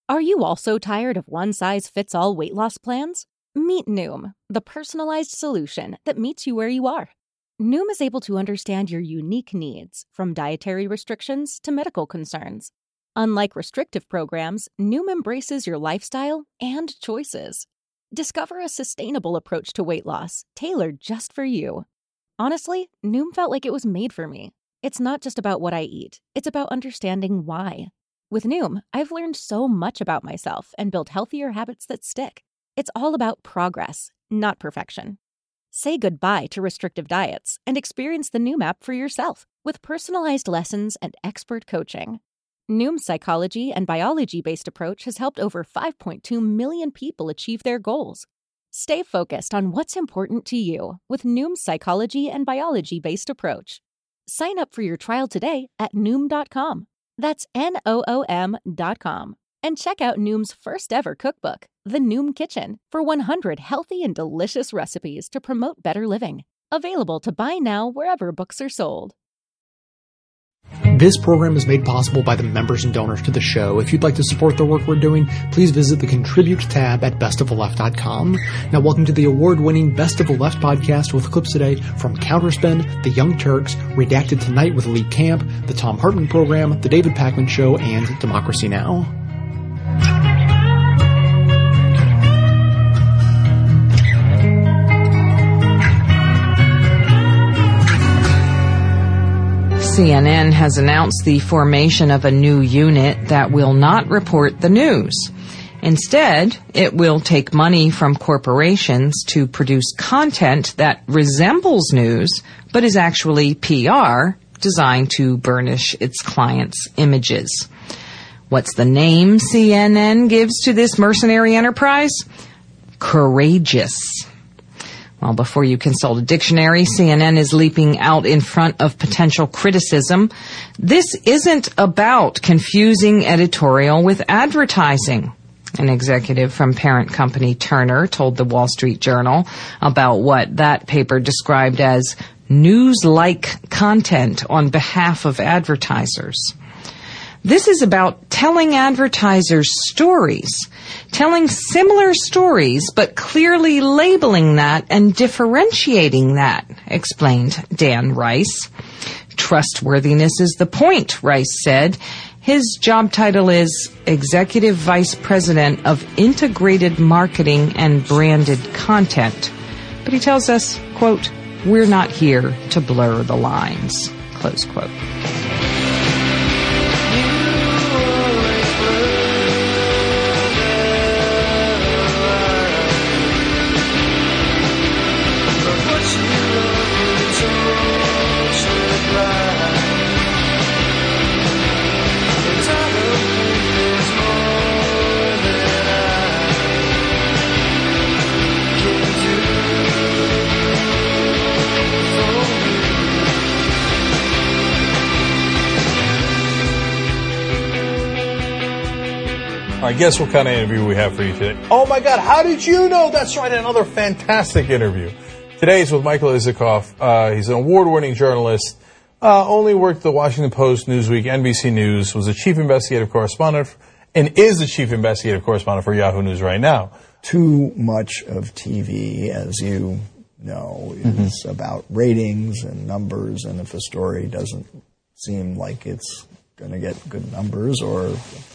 Are you also tired of one-size-fits-all weight loss plans? Meet Noom, the personalized solution that meets you where you are. Noom is able to understand your unique needs, from dietary restrictions to medical concerns. Unlike restrictive programs, Noom embraces your lifestyle and choices. Discover a sustainable approach to weight loss, tailored just for you. Honestly, Noom felt like it was made for me. It's not just about what I eat, it's about understanding why. With Noom, I've learned so much about myself and built healthier habits that stick. It's all about progress, not perfection. Say goodbye to restrictive diets and experience the Noom app for yourself with personalized lessons and expert coaching. Noom's psychology and biology-based approach has helped over 5.2 million people achieve their goals. Stay focused on what's important to you with Noom's psychology and biology-based approach. Sign up for your trial today at Noom.com. That's Noom.com. And check out Noom's first ever cookbook, The Noom Kitchen, for 100 healthy and delicious recipes to promote better living. Available to buy now wherever books are sold. This program is made possible by the members and donors to the show. If you'd like to support the work we're doing, please visit the Contribute tab at bestoftheleft.com. Now, welcome to the award-winning Best of the Left podcast with clips today from Counterspin, The Young Turks, Redacted Tonight with Lee Camp, The Tom Hartman Program, The David Pakman Show, and Democracy Now! CNN has announced the formation of a new unit that will not report the news. Instead, it will take money from corporations to produce content that resembles news, but is actually PR designed to burnish its clients' images. What's the name CNN gives to this mercenary enterprise? Courageous. Well, before you consult a dictionary, CNN is leaping out in front of potential criticism. This isn't about confusing editorial with advertising. An executive from parent company Turner told the Wall Street Journal about what that paper described as news-like content on behalf of advertisers. This is about telling advertisers stories, telling similar stories, but clearly labeling that and differentiating that, explained Dan Rice. Trustworthiness is the point, Rice said. His job title is Executive Vice President of Integrated Marketing and Branded Content. But he tells us, quote, "We're not here to blur the lines," close quote. All right, guess what kind of interview we have for you today? Oh my God, how did you know? That's right, another fantastic interview. Today is with Michael Isikoff. He's an award-winning journalist, only worked at the Washington Post, Newsweek, NBC News, was the chief investigative correspondent, and is the chief investigative correspondent for Yahoo News right now. Too much of TV, as you know, is about ratings and numbers, and if a story doesn't seem like it's going to get good numbers or,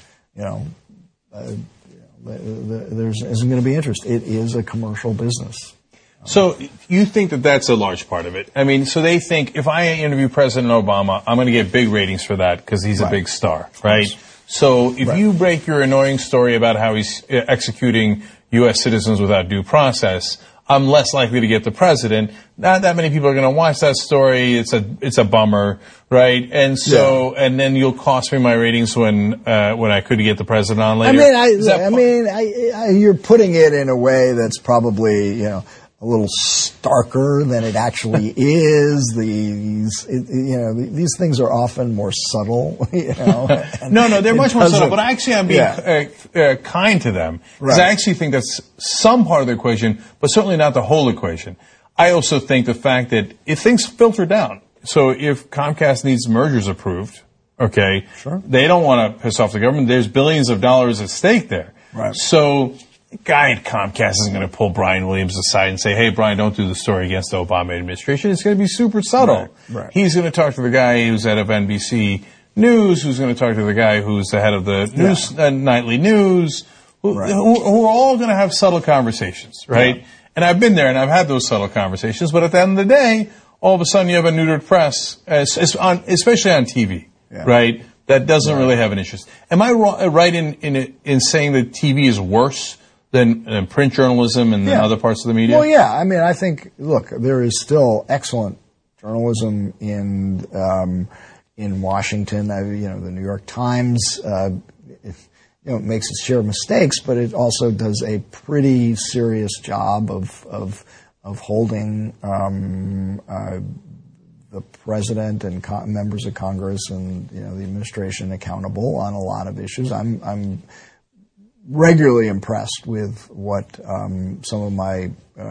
there isn't going to be interest. It is a commercial business. So you think that that's a large part of it? I mean, so they think if I interview President Obama, I'm going to get big ratings for that because he's a big star, right? So if you break your annoying story about how he's executing U.S. citizens without due process, I'm less likely to get the president. Not that many people are going to watch that story. It's a bummer, right? And so, and then you'll cost me my ratings when I could get the president on later. You're putting it in a way that's probably, a little starker than it actually is. These things are often more subtle, No, they're much more subtle, but actually I'm being kind to them. Because I actually think that's some part of the equation, but certainly not the whole equation. I also think the fact that if things filter down, so if Comcast needs mergers approved, Okay? Sure. They don't want to piss off the government. There's billions of dollars at stake there. Right. So the guy at Comcast isn't going to pull Brian Williams aside and say, hey, Brian, don't do the story against the Obama administration. It's going to be super subtle. Right. He's going to talk to the guy who's head of NBC News, who's going to talk to the guy who's the head of the news, nightly news, who are all going to have subtle conversations, right? Yeah. And I've been there and I've had those subtle conversations, but at the end of the day, all of a sudden you have a neutered press, especially on TV, right? That doesn't really have an interest. Am I right in saying that TV is worse than print journalism and other parts of the media? Well, yeah. I mean, I think, look, there is still excellent journalism in Washington. The New York Times, makes its share of mistakes, but it also does a pretty serious job of holding the president and members of Congress and the administration accountable on a lot of issues. I'm regularly impressed with what some of my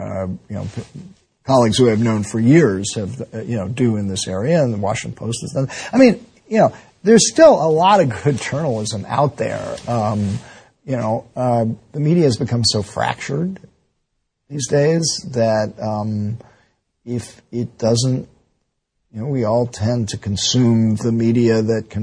colleagues who I've known for years have do in this area, and the Washington Post has done. I mean, there's still a lot of good journalism out there. The media has become so fractured these days that if it doesn't, we all tend to consume the media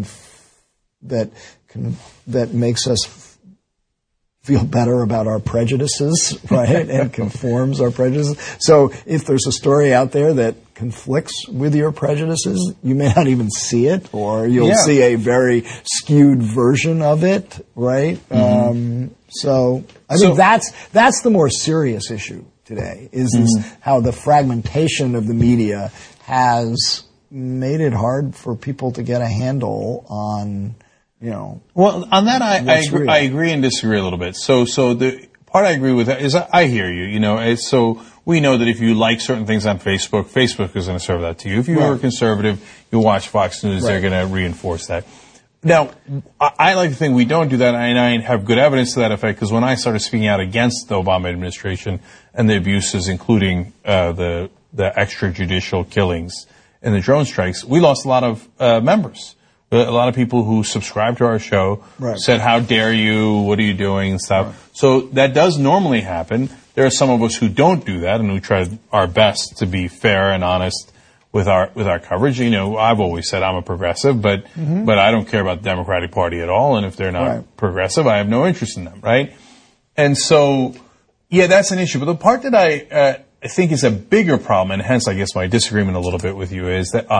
that makes us feel better about our prejudices, right, and conforms our prejudices. So if there's a story out there that conflicts with your prejudices, you may not even see it, or you'll see a very skewed version of it, right? Mm-hmm. So I think that's the more serious issue today, is how the fragmentation of the media has made it hard for people to get a handle on, Well, on that I agree and disagree a little bit. So the part I agree with is I hear you, so we know that if you like certain things on Facebook is going to serve that to you. If you are a conservative, you watch Fox News, they're going to reinforce that. Now, I like to think we don't do that, and I have good evidence to that effect, because when I started speaking out against the Obama administration and the abuses, including the extrajudicial killings and the drone strikes, we lost a lot of members. A lot of people who subscribe to our show said, how dare you, what are you doing, and stuff. Right. So that does normally happen. There are some of us who don't do that, and who try our best to be fair and honest with our coverage. I've always said I'm a progressive, but I don't care about the Democratic Party at all, and if they're not progressive, I have no interest in them, right? And so, that's an issue. But the part that I think is a bigger problem, and hence I guess my disagreement a little bit with you is that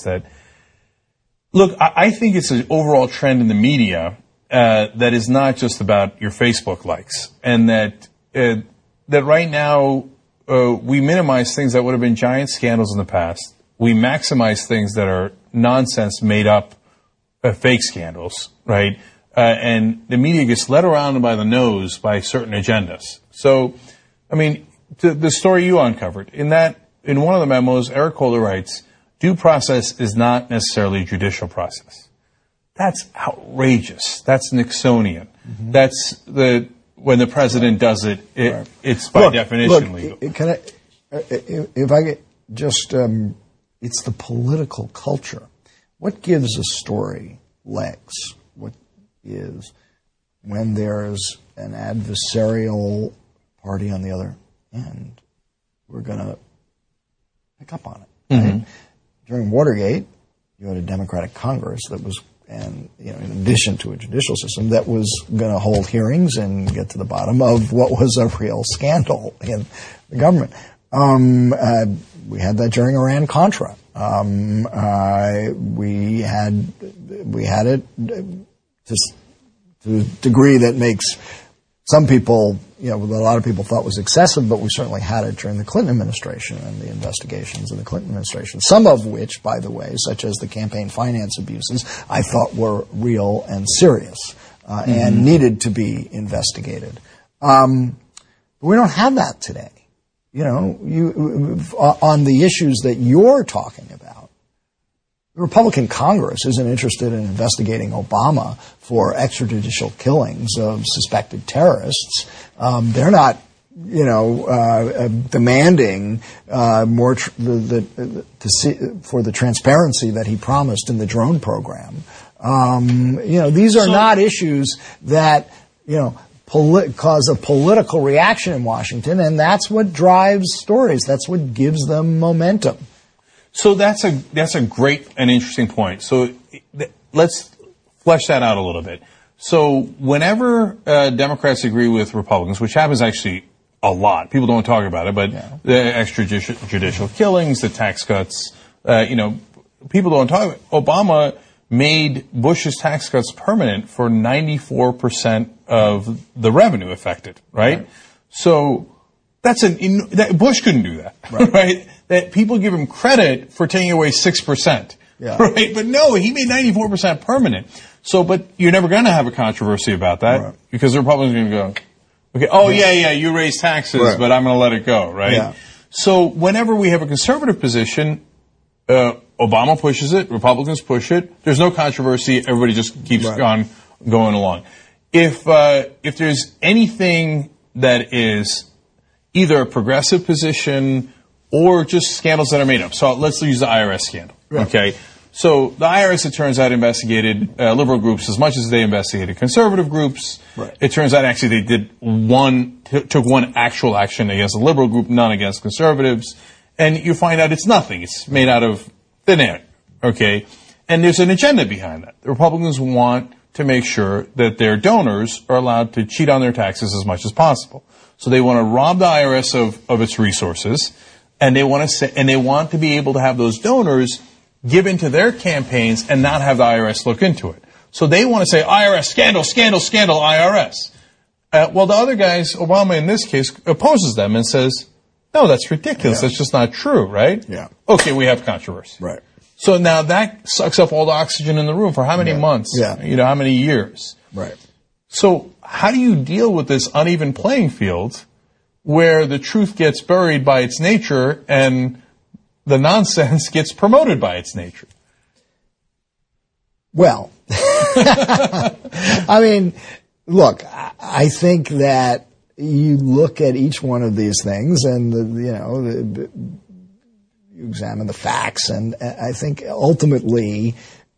look, I think it's an overall trend in the media that is not just about your Facebook likes, and that right now we minimize things that would have been giant scandals in the past. We maximize things that are nonsense, made up, fake scandals, right? And the media gets led around by the nose by certain agendas. So, I mean, the story you uncovered, in one of the memos, Eric Holder writes, due process is not necessarily a judicial process. That's outrageous. That's Nixonian. Mm-hmm. That's when the president does it, it's by definition legal. Can I, if I get just, it's the political culture. What gives a story legs? What is when there's an adversarial party on the other end? We're going to pick up on it. Right? Mm-hmm. During Watergate, you had a Democratic Congress that was, in addition to a judicial system, that was going to hold hearings and get to the bottom of what was a real scandal in the government. We had that during Iran-Contra. We had it just to a degree that makes some people, a lot of people thought was excessive, but we certainly had it during the Clinton administration and the investigations of the Clinton administration. Some of which, by the way, such as the campaign finance abuses, I thought were real and serious and needed to be investigated. We don't have that today. On the issues that you're talking about, the Republican Congress isn't interested in investigating Obama for extrajudicial killings of suspected terrorists. They're not, demanding more for the transparency that he promised in the drone program. These are not issues that, cause a political reaction in Washington, and that's what drives stories. That's what gives them momentum. So that's a great and interesting point. So let's flesh that out a little bit. So whenever Democrats agree with Republicans, which happens actually a lot, people don't talk about it, but the extrajudicial killings, the tax cuts, people don't talk about it. Obama made Bush's tax cuts permanent for 94% of the revenue affected, right? So Bush couldn't do that, right? That people give him credit for taking away 6%, right? But no, he made 94% permanent. So, but you're never going to have a controversy about that because the Republicans are going to go, okay, you raise taxes, but I'm going to let it go, right? Yeah. So whenever we have a conservative position, Obama pushes it, Republicans push it. There's no controversy. Everybody just keeps going along. If there's anything that is either a progressive position or just scandals that are made up. So let's use the IRS scandal. Okay. So the IRS, it turns out, investigated liberal groups as much as they investigated conservative groups. It turns out actually they took one actual action against a liberal group, none against conservatives. And you find out it's nothing. It's made out of thin air. Okay. And there's an agenda behind that. The Republicans want to make sure that their donors are allowed to cheat on their taxes as much as possible. So they want to rob the IRS of its resources, and they want to be able to have those donors give into their campaigns and not have the IRS look into it. So they want to say IRS scandal, scandal, scandal, IRS. Well, the other guys, Obama in this case, opposes them and says, no, that's ridiculous. That's just not true, right? Yeah. Okay, we have controversy. Right. So now that sucks up all the oxygen in the room for how many months? How many years? Right. So how do you deal with this uneven playing field where the truth gets buried by its nature and the nonsense gets promoted by its nature? Well, I mean, look, I think that you look at each one of these things and, you examine the facts, and I think ultimately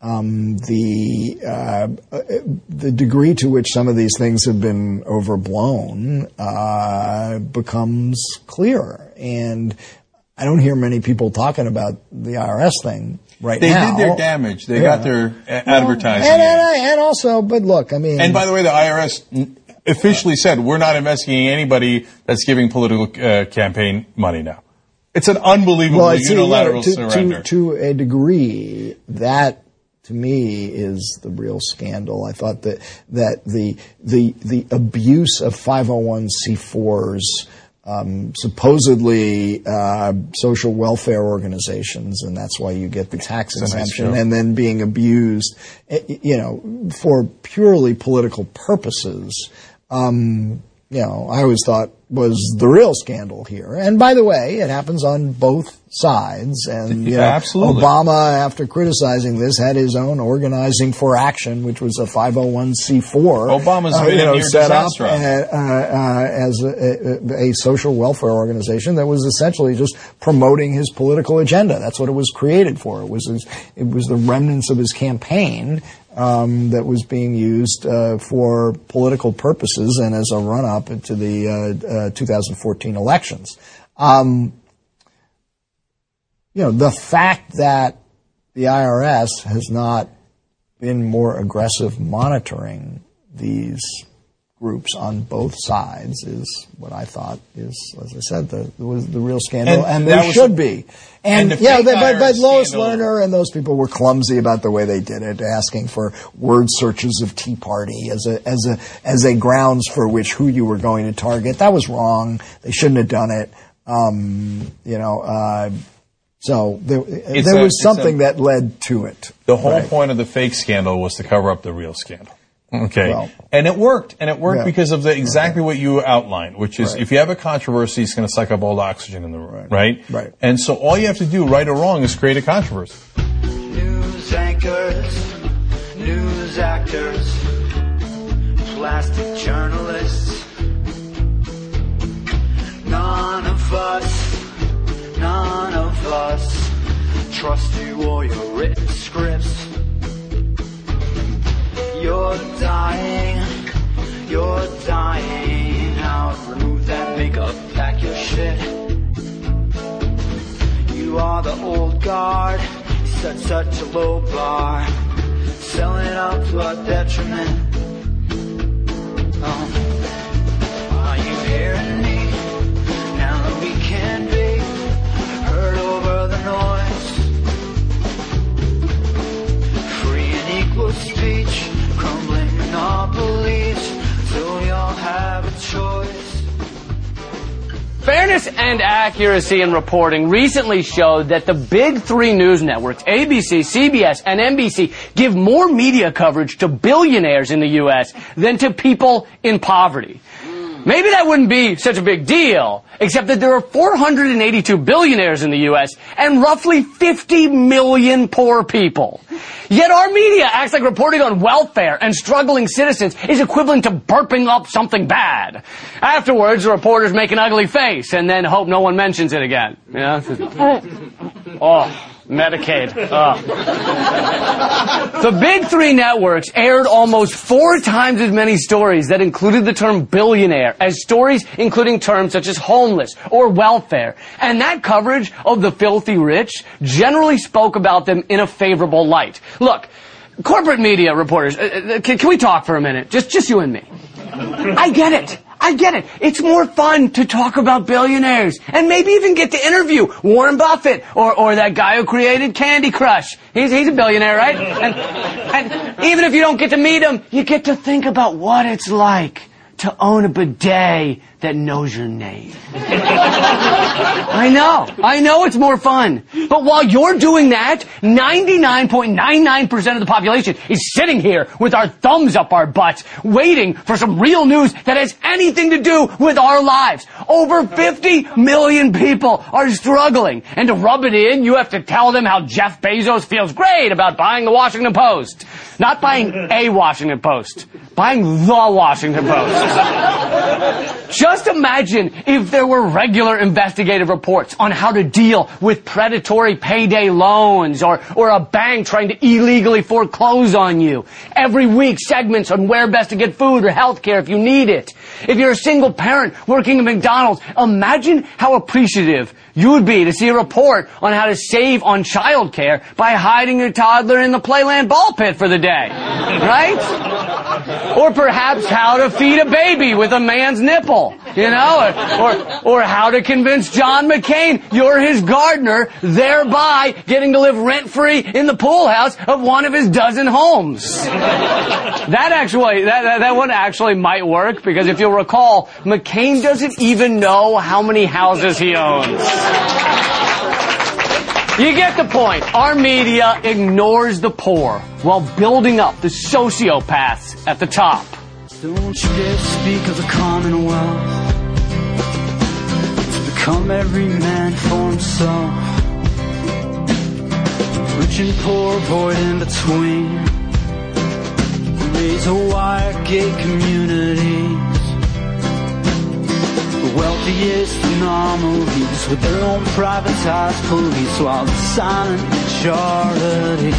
the degree to which some of these things have been overblown becomes clear. And I don't hear many people talking about the IRS thing now. They did their damage. They got their advertising. And also, but look, I mean... And by the way, the IRS officially said, we're not investigating anybody that's giving political campaign money now. It's an unbelievable unilateral surrender. To a degree, that to me is the real scandal. I thought that the abuse of 501c4s, supposedly social welfare organizations, and that's why you get the tax exemption, and then being abused, for purely political purposes. I always thought was the real scandal here. And by the way, it happens on both sides. And absolutely. Obama, after criticizing this, had his own Organizing for Action, which was a 501c4. Obama's set up as a social welfare organization that was essentially just promoting his political agenda. That's what it was created for. It was the remnants of his campaign that was being used for political purposes and as a run-up to the 2014 elections. The fact that the IRS has not been more aggressive monitoring these groups on both sides is what I thought is, as I said, was the real scandal, and they should be. And but Lois Lerner and those people were clumsy about the way they did it, asking for word searches of Tea Party as a grounds for who you were going to target. That was wrong. They shouldn't have done it. So there was something that led to it. The whole point of the fake scandal was to cover up the real scandal. Okay. Well, and it worked. And it worked because of exactly what you outlined, which is if you have a controversy, it's going to suck up all the oxygen in the room. Right? And so all you have to do, right or wrong, is create a controversy. News anchors, news actors, plastic journalists. None of us trust you or your written scripts. You're dying out. Remove that makeup, pack your shit. You are the old guard, set such a low bar, selling out to our detriment. Are you hearing me? Now that we can be heard over the noise. Free and equal speech, crumbling monopolies, till we all have a choice. Fairness and accuracy in reporting recently showed that the big three news networks, ABC, CBS, and NBC, give more media coverage to billionaires in the U.S. than to people in poverty. Maybe that wouldn't be such a big deal, except that there are 482 billionaires in the U.S. and roughly 50 million poor people. Yet our media acts like reporting on welfare and struggling citizens is equivalent to burping up something bad. Afterwards, the reporters make an ugly face and then hope no one mentions it again. You know? Oh, Medicaid. The big three networks aired almost 4 times as many stories that included the term billionaire as stories including terms such as homeless or welfare. And that coverage of the filthy rich generally spoke about them in a favorable light. Look, corporate media reporters, can we talk for a minute? Just you and me. I get it. It's more fun to talk about billionaires and maybe even get to interview Warren Buffett or that guy who created Candy Crush. He's a billionaire, right? And even if you don't get to meet him, you get to think about what it's like to own a bidet that knows your name. I know it's more fun. But while you're doing that, 99.99% of the population is sitting here with our thumbs up our butts, waiting for some real news that has anything to do with our lives. Over 50 million people are struggling. And to rub it in, you have to tell them how Jeff Bezos feels great about buying the Washington Post. Not buying a Washington Post. Buying the Washington Post. Just imagine if there were regular investigative reports on how to deal with predatory payday loans or a bank trying to illegally foreclose on you. Every week, segments on where best to get food or health care if you need it. If you're a single parent working at McDonald's, imagine how appreciative you would be to see a report on how to save on child care by hiding your toddler in the Playland ball pit for the day. Right? Or perhaps how to feed a baby with a man's nipple, you know, or how to convince John McCain you're his gardener, thereby getting to live rent-free in the pool house of one of his dozen homes. That one actually might work, because if you'll recall, McCain doesn't even know how many houses he owns. You get the point. Our media ignores the poor while building up the sociopaths at the top. Don't you dare speak of the Commonwealth. It's become every man for himself. Rich and poor, void in between. Razor wire gate communities. The wealthiest anomalies with their own privatized police, while the silent majority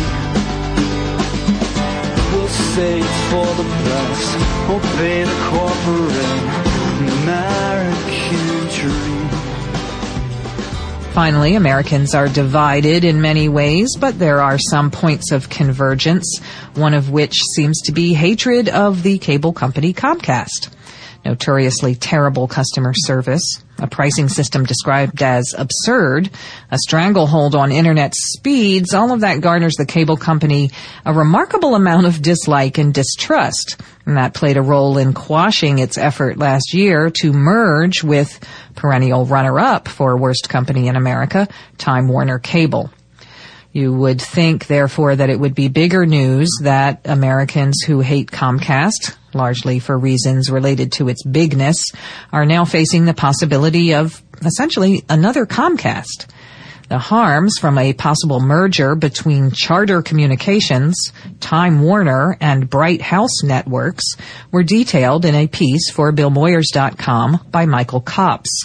will say it's for the best, obey the corporate American dream. Finally, Americans are divided in many ways, but there are some points of convergence, one of which seems to be hatred of the cable company Comcast. Notoriously terrible customer service, a pricing system described as absurd, a stranglehold on internet speeds, all of that garners the cable company a remarkable amount of dislike and distrust. And that played a role in quashing its effort last year to merge with perennial runner-up for worst company in America, Time Warner Cable. You would think, therefore, that it would be bigger news that Americans who hate Comcast, largely for reasons related to its bigness, are now facing the possibility of essentially another Comcast. The harms from a possible merger between Charter Communications, Time Warner, and Bright House Networks were detailed in a piece for BillMoyers.com by Michael Copps.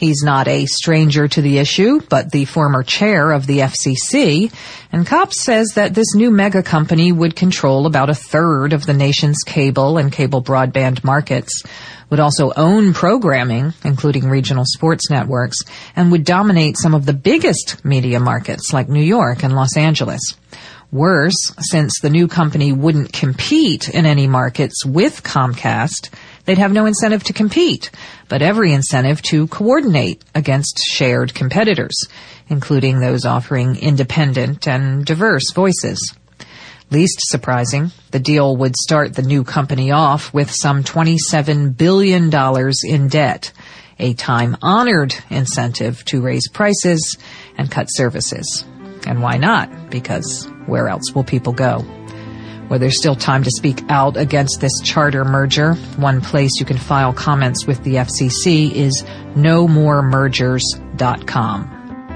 He's not a stranger to the issue, but the former chair of the FCC. And Kopp says that this new mega company would control about a third of the nation's cable and cable broadband markets, would also own programming, including regional sports networks, and would dominate some of the biggest media markets like New York and Los Angeles. Worse, since the new company wouldn't compete in any markets with Comcast, they'd have no incentive to compete, but every incentive to coordinate against shared competitors, including those offering independent and diverse voices. Least surprising, the deal would start the new company off with some $27 billion in debt, a time-honored incentive to raise prices and cut services. And why not? Because where else will people go? Well, there's still time to speak out against this charter merger. One place you can file comments with the FCC is nomoremergers.com.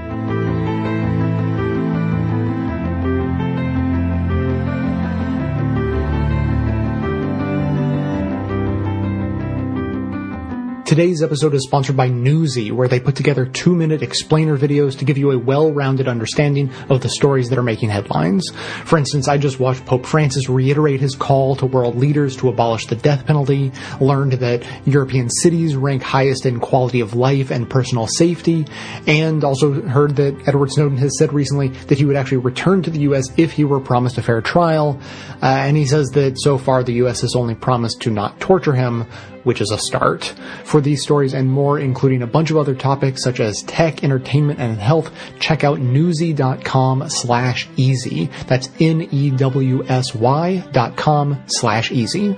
Today's episode is sponsored by Newsy, where they put together 2-minute explainer videos to give you a well-rounded understanding of the stories that are making headlines. For instance, I just watched Pope Francis reiterate his call to world leaders to abolish the death penalty, learned that European cities rank highest in quality of life and personal safety, and also heard that Edward Snowden has said recently that he would actually return to the U.S. if he were promised a fair trial. And he says that so far the U.S. has only promised to not torture him, which is a start. For these stories and more, including a bunch of other topics such as tech, entertainment, and health, check out newsy.com/easy. That's NEWSY.com/easy.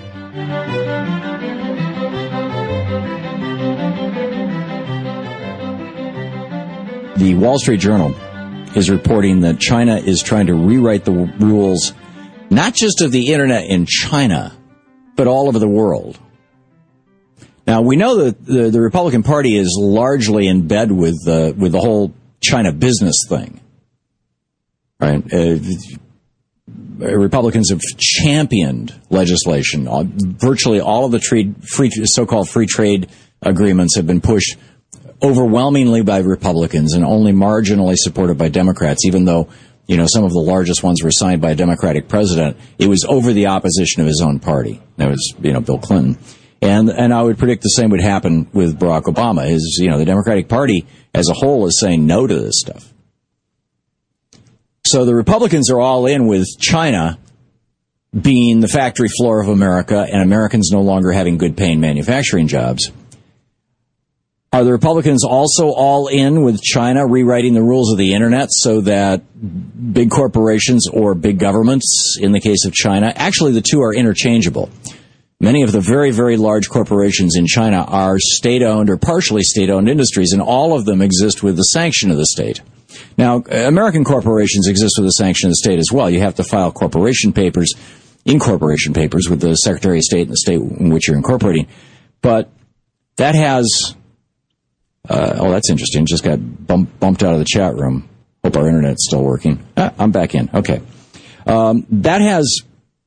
The Wall Street Journal is reporting that China is trying to rewrite the rules, not just of the internet in China, but all over the world. Now, we know that the Republican Party is largely in bed with the whole China business thing, right? Republicans have championed legislation. Virtually all of the so-called free trade agreements have been pushed overwhelmingly by Republicans and only marginally supported by Democrats, even though, you know, some of the largest ones were signed by a Democratic president. It was over the opposition of his own party. That was, Bill Clinton. And I would predict the same would happen with Barack Obama. The Democratic Party as a whole is saying no to this stuff. So the Republicans are all in with China being the factory floor of America and Americans no longer having good paying manufacturing jobs. Are the Republicans also all in with China rewriting the rules of the internet so that big corporations or big governments, in the case of China, actually the two are interchangeable. Many of the very, very large corporations in China are state-owned or partially state-owned industries, and all of them exist with the sanction of the state. Now, American corporations exist with the sanction of the state as well. You have to file incorporation papers with the Secretary of State in the state in which you're incorporating. But that has... that's interesting. Just got bumped out of the chat room. Hope our internet's still working. I'm back in. Okay. That has...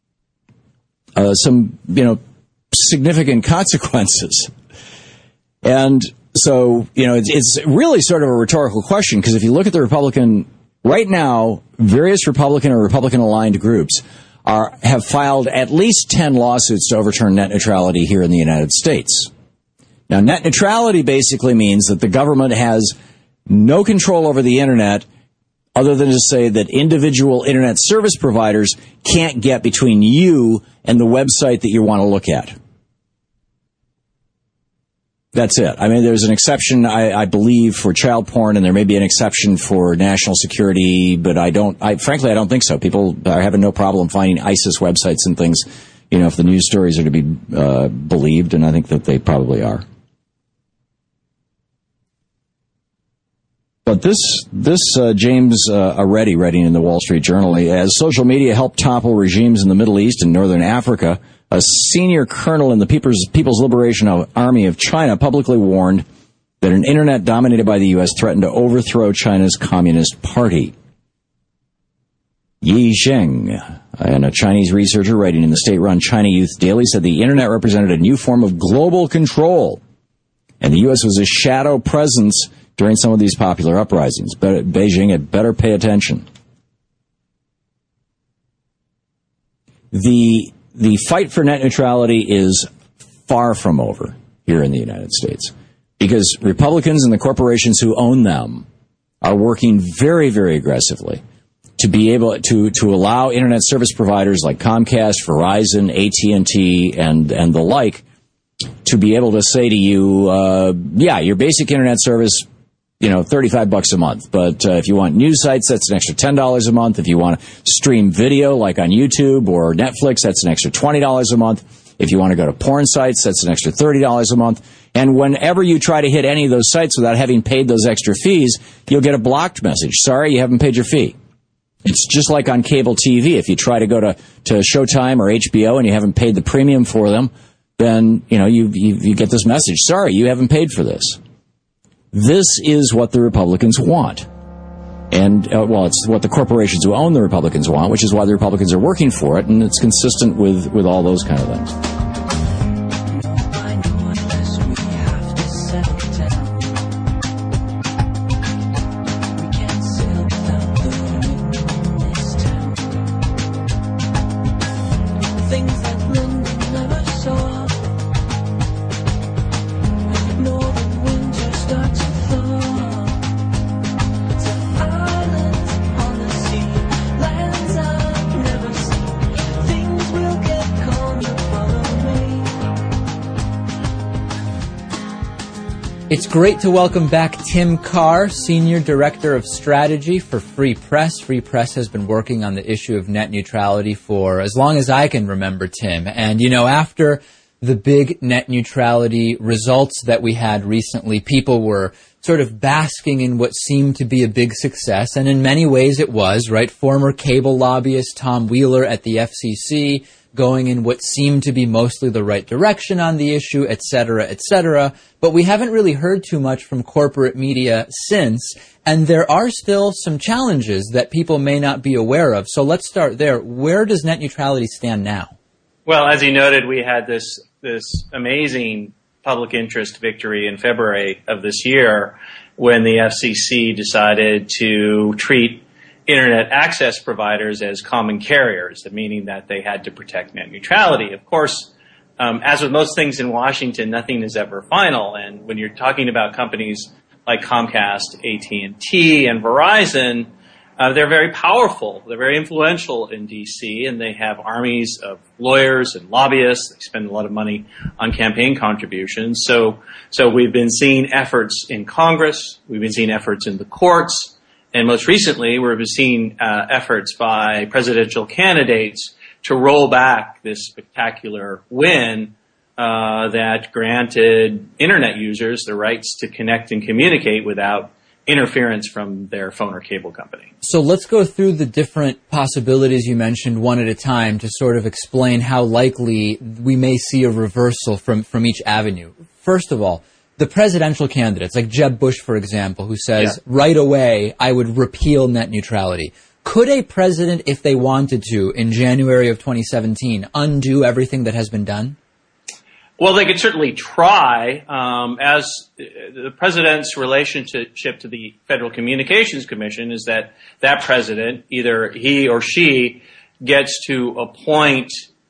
some, significant consequences. And so, it's really sort of a rhetorical question, because if you look at the Republican, right now, various Republican or Republican-aligned groups have filed at least 10 lawsuits to overturn net neutrality here in the United States. Now, net neutrality basically means that the government has no control over the internet other than to say that individual internet service providers can't get between you and the website that you want to look at. That's it. I mean, there's an exception, I believe, for child porn, and there may be an exception for national security, but frankly, I don't think so. People are having no problem finding ISIS websites and things, if the news stories are to be believed, and I think that they probably are. But this James Aretti, writing in the Wall Street Journal, as social media helped topple regimes in the Middle East and Northern Africa, a senior colonel in the People's Liberation Army of China publicly warned that an internet dominated by the U.S. threatened to overthrow China's Communist Party. Yi Zheng, and a Chinese researcher writing in the state-run China Youth Daily, said the internet represented a new form of global control And the U.S. was a shadow presence during some of these popular uprisings. But Beijing had better pay attention. The fight for net neutrality is far from over here in the United States, because Republicans and the corporations who own them are working very, very aggressively to be able to allow internet service providers like Comcast, Verizon, AT&T, and the like to be able to say to you, your basic internet service, $35 a month. But if you want news sites, that's an extra $10 a month. If you want to stream video like on YouTube or Netflix, that's an extra $20 a month. If you want to go to porn sites, that's an extra $30 a month. And whenever you try to hit any of those sites without having paid those extra fees, you'll get a blocked message. Sorry, you haven't paid your fee. It's just like on cable TV. If you try to go to Showtime or HBO and you haven't paid the premium for them, then, you get this message. Sorry, you haven't paid for this. This is what the Republicans want. And, it's what the corporations who own the Republicans want, which is why the Republicans are working for it, and it's consistent with all those kind of things. It's great to welcome back Tim Carr, Senior Director of Strategy for Free Press. Free Press has been working on the issue of net neutrality for as long as I can remember, Tim. And, after the big net neutrality results that we had recently, people were sort of basking in what seemed to be a big success. And in many ways it was, right? Former cable lobbyist Tom Wheeler at the FCC going in what seemed to be mostly the right direction on the issue, et cetera, et cetera. But we haven't really heard too much from corporate media since, and there are still some challenges that people may not be aware of. So let's start there. Where does net neutrality stand now? Well, as you noted, we had this amazing public interest victory in February of this year when the FCC decided to treat Internet access providers as common carriers, meaning that they had to protect net neutrality. Of course, as with most things in Washington, nothing is ever final. And when you're talking about companies like Comcast, AT&T, and Verizon, they're very powerful. They're very influential in D.C., and they have armies of lawyers and lobbyists. They spend a lot of money on campaign contributions. So we've been seeing efforts in Congress. We've been seeing efforts in the courts. And most recently, we've seen efforts by presidential candidates to roll back this spectacular win that granted Internet users the rights to connect and communicate without interference from their phone or cable company. So let's go through the different possibilities you mentioned one at a time to sort of explain how likely we may see a reversal from each avenue. First of all, the presidential candidates, like Jeb Bush, for example, who says, right away, I would repeal net neutrality. Could a president, if they wanted to, in January of 2017, undo everything that has been done? Well, they could certainly try. As the president's relationship to the Federal Communications Commission is that president, either he or she, gets to appoint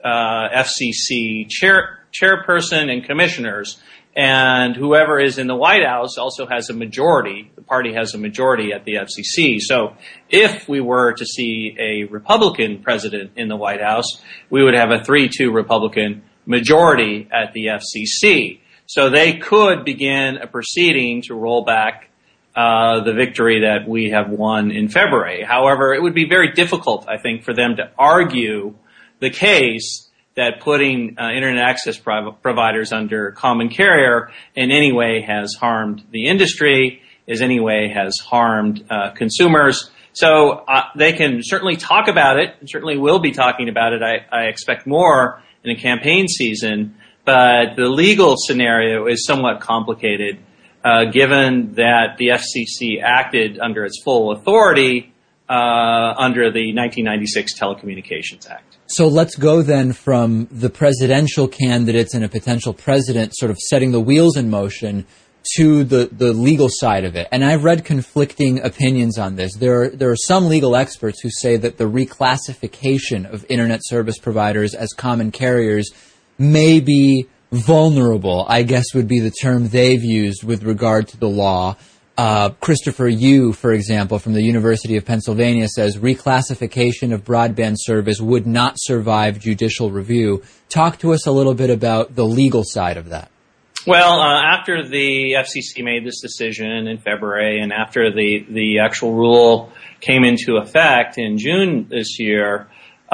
FCC chairperson and commissioners. And whoever is in the White House also has a majority. The party has a majority at the FCC. So if we were to see a Republican president in the White House, we would have a 3-2 Republican majority at the FCC. So they could begin a proceeding to roll back the victory that we have won in February. However, it would be very difficult, I think, for them to argue the case that putting Internet access providers under common carrier in any way has harmed the industry, in any way has harmed consumers. So they can certainly talk about it, and certainly will be talking about it. I expect more in a campaign season, but the legal scenario is somewhat complicated, given that the FCC acted under its full authority under the 1996 Telecommunications Act. So let's go then from the presidential candidates and a potential president sort of setting the wheels in motion to the legal side of it. And I've read conflicting opinions on this. There are some legal experts who say that the reclassification of internet service providers as common carriers may be vulnerable, I guess would be the term they've used with regard to the law. Christopher Yu, for example, from the University of Pennsylvania, says reclassification of broadband service would not survive judicial review. Talk to us a little bit about the legal side of that. Well, after the FCC made this decision in February and after the actual rule came into effect in June this year,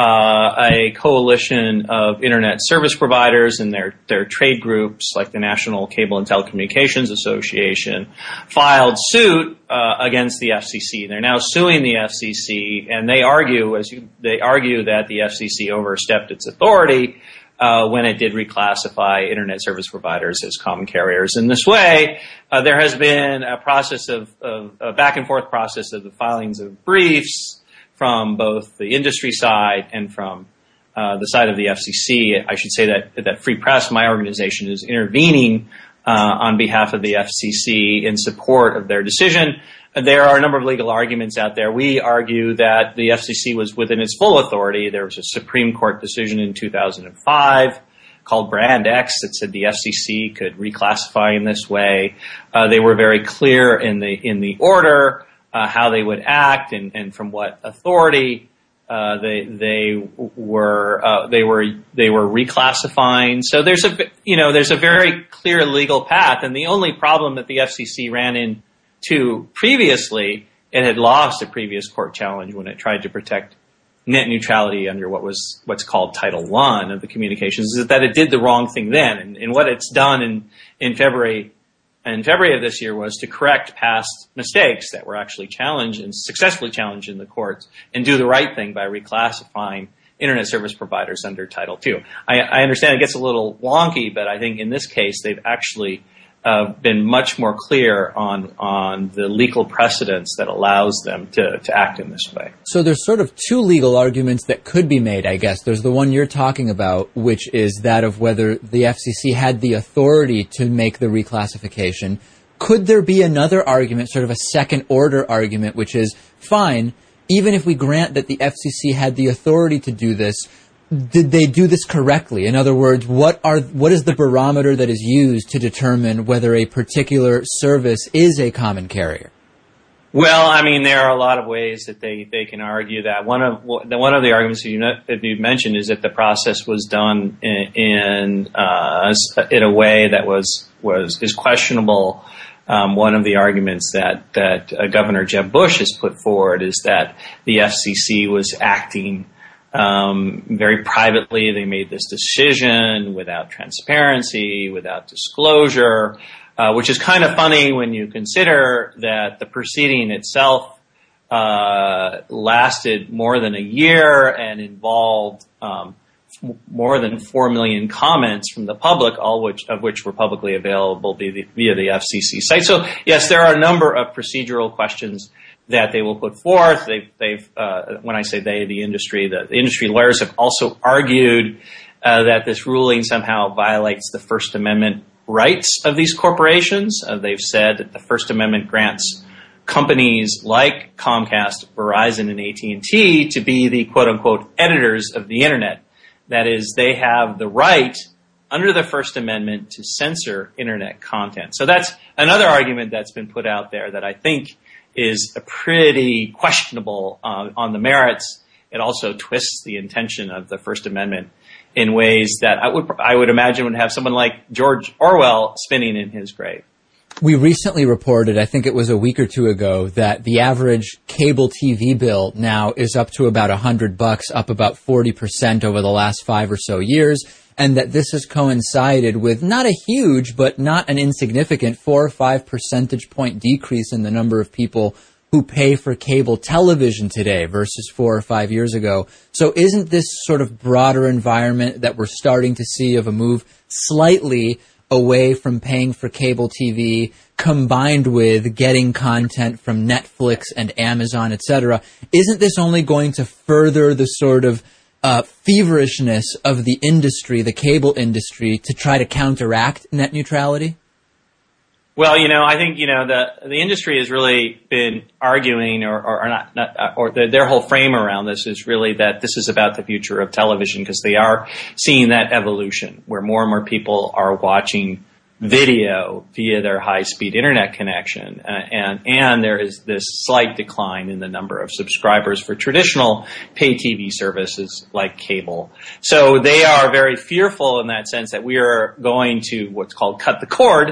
a coalition of internet service providers and their trade groups, like the National Cable and Telecommunications Association, filed suit against the FCC. They're now suing the FCC, and they argue that the FCC overstepped its authority when it did reclassify internet service providers as common carriers. In this way, there has been a process of a back and forth process of the filings of briefs from both the industry side and from the side of the FCC. I should say that Free Press, my organization, is intervening on behalf of the FCC in support of their decision. There are a number of legal arguments out there. We argue that the FCC was within its full authority. There was a Supreme Court decision in 2005 called Brand X that said the FCC could reclassify in this way. They were very clear in the order how they would act and from what authority they were reclassifying. So there's a very clear legal path, and the only problem that the FCC ran into previously, it had lost a previous court challenge when it tried to protect net neutrality under what's called Title I of the communications, is that it did the wrong thing then, and what it's done in February of this year was to correct past mistakes that were actually challenged and successfully challenged in the courts and do the right thing by reclassifying internet service providers under Title II. I understand it gets a little wonky, but I think in this case they've actually been much more clear on the legal precedence that allows them to act in this way. So there's sort of two legal arguments that could be made, I guess. There's the one you're talking about, which is that of whether the FCC had the authority to make the reclassification. Could there be another argument, sort of a second-order argument, which is, fine, even if we grant that the FCC had the authority to do this, did they do this correctly? In other words, what is the barometer that is used to determine whether a particular service is a common carrier? Well, I mean, there are a lot of ways that they can argue that. One of the arguments that you mentioned is that the process was done in a way that is questionable. One of the arguments that Governor Jeb Bush has put forward is that the FCC was acting very privately. They made this decision without transparency, without disclosure, which is kind of funny when you consider that the proceeding itself lasted more than a year and involved more than 4 million comments from the public, all of which were publicly available via the FCC site. So, yes, there are a number of procedural questions that they will put forth. When I say they, the industry lawyers have also argued that this ruling somehow violates the First Amendment rights of these corporations. They've said that the First Amendment grants companies like Comcast, Verizon, and AT&T to be the quote-unquote editors of the Internet. That is, they have the right under the First Amendment to censor Internet content. So that's another argument that's been put out there that I think is a pretty questionable on the merits. It also twists the intention of the First Amendment in ways that I would imagine would have someone like George Orwell spinning in his grave. We recently reported, I think it was a week or two ago, that the average cable TV bill now is up to about $100, up about 40% over the last 5 or so years, and that this has coincided with not a huge, but not an insignificant 4 or 5 percentage point decrease in the number of people who pay for cable television today versus 4 or 5 years ago. So isn't this sort of broader environment that we're starting to see of a move slightly away from paying for cable TV, combined with getting content from Netflix and Amazon, etc., isn't this only going to further the sort of feverishness of the industry, the cable industry, to try to counteract net neutrality? Well, I think, the industry has really been arguing their whole frame around this is really that this is about the future of television, because they are seeing that evolution where more and more people are watching video via their high-speed internet connection, and there is this slight decline in the number of subscribers for traditional pay TV services like cable. So they are very fearful in that sense that we are going to what's called cut the cord,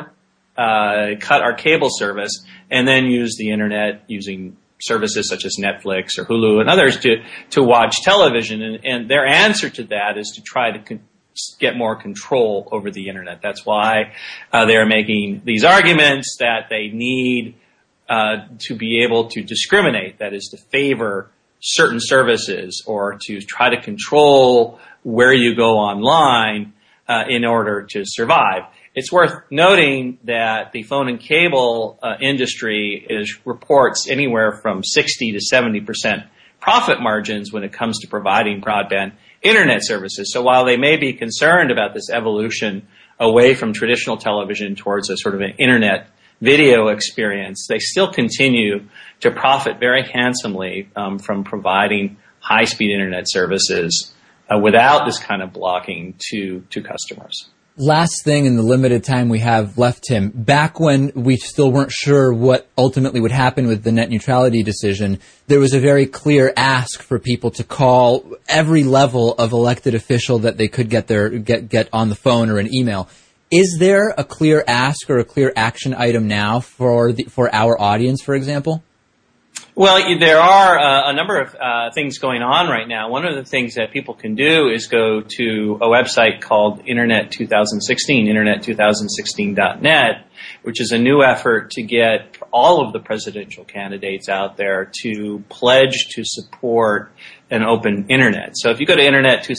cut our cable service, and then use the internet using services such as Netflix or Hulu and others to watch television. And their answer to that is to try to get more control over the internet. That's why they're making these arguments that they need to be able to discriminate, that is, to favor certain services or to try to control where you go online in order to survive. It's worth noting that the phone and cable industry reports anywhere from 60 to 70% profit margins when it comes to providing broadband internet services. So while they may be concerned about this evolution away from traditional television towards a sort of an internet video experience, they still continue to profit very handsomely from providing high-speed internet services without this kind of blocking to customers. Last thing in the limited time we have left, Tim, back when we still weren't sure what ultimately would happen with the net neutrality decision, there was a very clear ask for people to call every level of elected official that they could get on the phone or an email. Is there a clear ask or a clear action item now for our audience, for example? Well, there are a number of things going on right now. One of the things that people can do is go to a website called Internet 2016, internet2016.net, which is a new effort to get all of the presidential candidates out there to pledge to support an open internet. So if you go to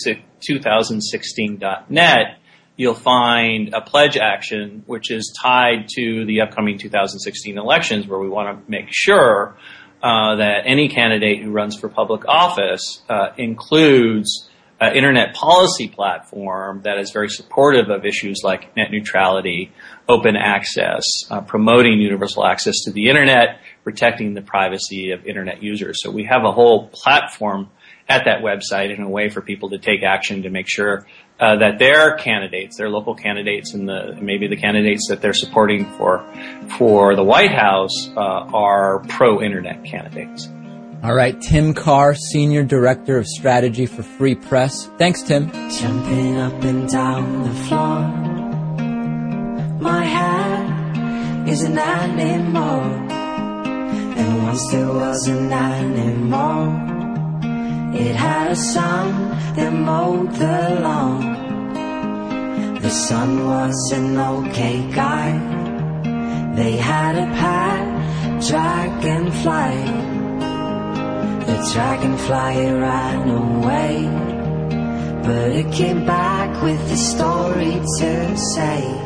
internet2016.net, you'll find a pledge action which is tied to the upcoming 2016 elections, where we want to make sure that any candidate who runs for public office includes an internet policy platform that is very supportive of issues like net neutrality, open access, promoting universal access to the internet, protecting the privacy of internet users. So we have a whole platform at that website in a way for people to take action to make sure that their candidates, their local candidates, and maybe the candidates that they're supporting for the White House are pro-internet candidates. All right, Tim Carr, Senior Director of Strategy for Free Press. Thanks, Tim. Jumping up and down the floor. My head is an animal, and once there was an animal. It had a son that mowed the lawn. The son was an okay guy. They had a pet dragonfly. The dragonfly ran away, but it came back with a story to say.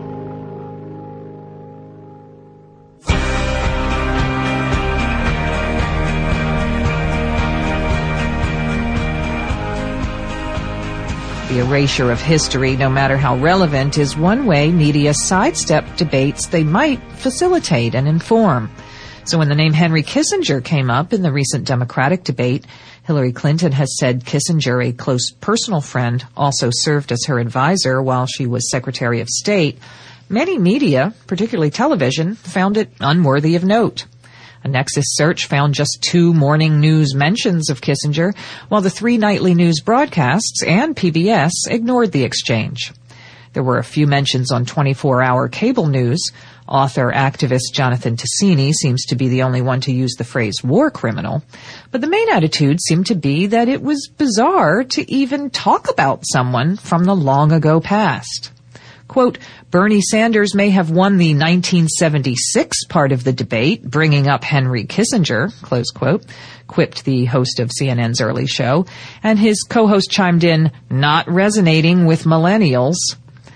The erasure of history, no matter how relevant, is one way media sidestep debates they might facilitate and inform. So when the name Henry Kissinger came up in the recent Democratic debate, Hillary Clinton has said Kissinger, a close personal friend, also served as her advisor while she was Secretary of State. Many media, particularly television, found it unworthy of note. A Nexus search found just 2 morning news mentions of Kissinger, while the 3 nightly news broadcasts and PBS ignored the exchange. There were a few mentions on 24-hour cable news. Author-activist Jonathan Tasini seems to be the only one to use the phrase war criminal. But the main attitude seemed to be that it was bizarre to even talk about someone from the long-ago past. Quote, Bernie Sanders may have won the 1976 part of the debate, bringing up Henry Kissinger, close quote, quipped the host of CNN's early show, and his co-host chimed in, not resonating with millennials.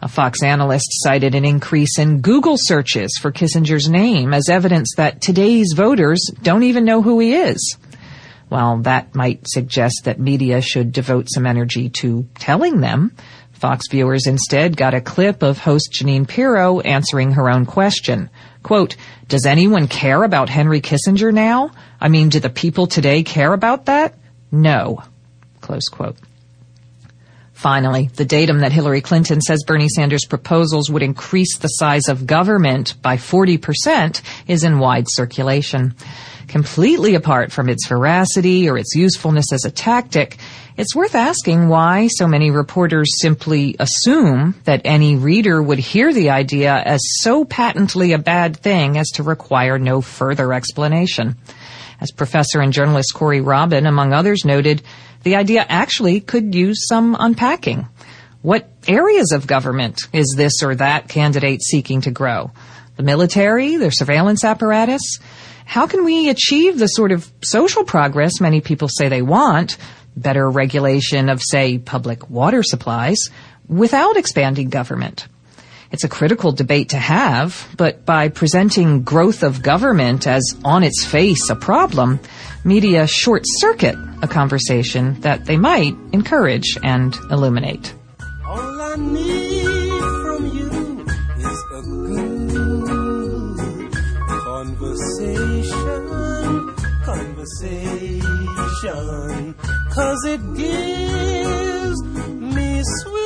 A Fox analyst cited an increase in Google searches for Kissinger's name as evidence that today's voters don't even know who he is. While that might suggest that media should devote some energy to telling them, Fox viewers instead got a clip of host Jeanine Pirro answering her own question. Quote, "Does anyone care about Henry Kissinger now? I mean, do the people today care about that? No." Close quote. Finally, the datum that Hillary Clinton says Bernie Sanders' proposals would increase the size of government by 40% is in wide circulation. Completely apart from its veracity or its usefulness as a tactic, it's worth asking why so many reporters simply assume that any reader would hear the idea as so patently a bad thing as to require no further explanation. As professor and journalist Corey Robin, among others, noted, the idea actually could use some unpacking. What areas of government is this or that candidate seeking to grow? The military, their surveillance apparatus? How can we achieve the sort of social progress many people say they want, better regulation of, say, public water supplies, without expanding government? It's a critical debate to have, but by presenting growth of government as on its face a problem, media short-circuit a conversation that they might encourage and illuminate. All I need from you is a good conversation, 'cause it gives me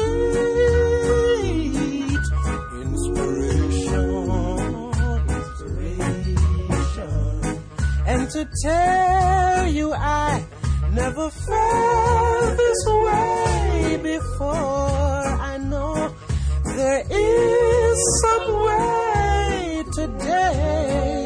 sweet inspiration, and to tell you I never felt this way before. I know there is some way today.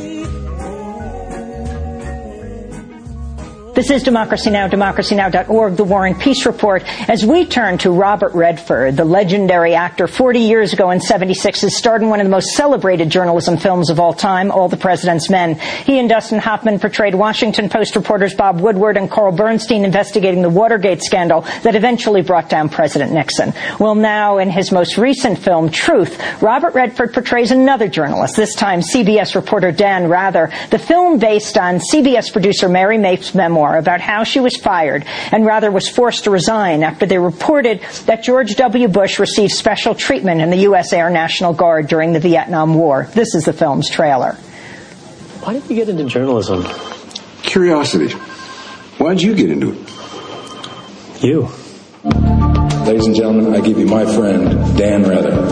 This is Democracy Now!, democracynow.org, The War and Peace Report. As we turn to Robert Redford, the legendary actor 40 years ago in '76 has starred in one of the most celebrated journalism films of all time, All the President's Men. He and Dustin Hoffman portrayed Washington Post reporters Bob Woodward and Carl Bernstein investigating the Watergate scandal that eventually brought down President Nixon. Well, now in his most recent film, Truth, Robert Redford portrays another journalist, this time CBS reporter Dan Rather. The film based on CBS producer Mary Mapes' memoir about how she was fired and Rather was forced to resign after they reported that George W. Bush received special treatment in the U.S. Air National Guard during the Vietnam War. This is the film's trailer. Why did you get into journalism? Curiosity. Why did you get into it? You. Ladies and gentlemen, I give you my friend, Dan Rather.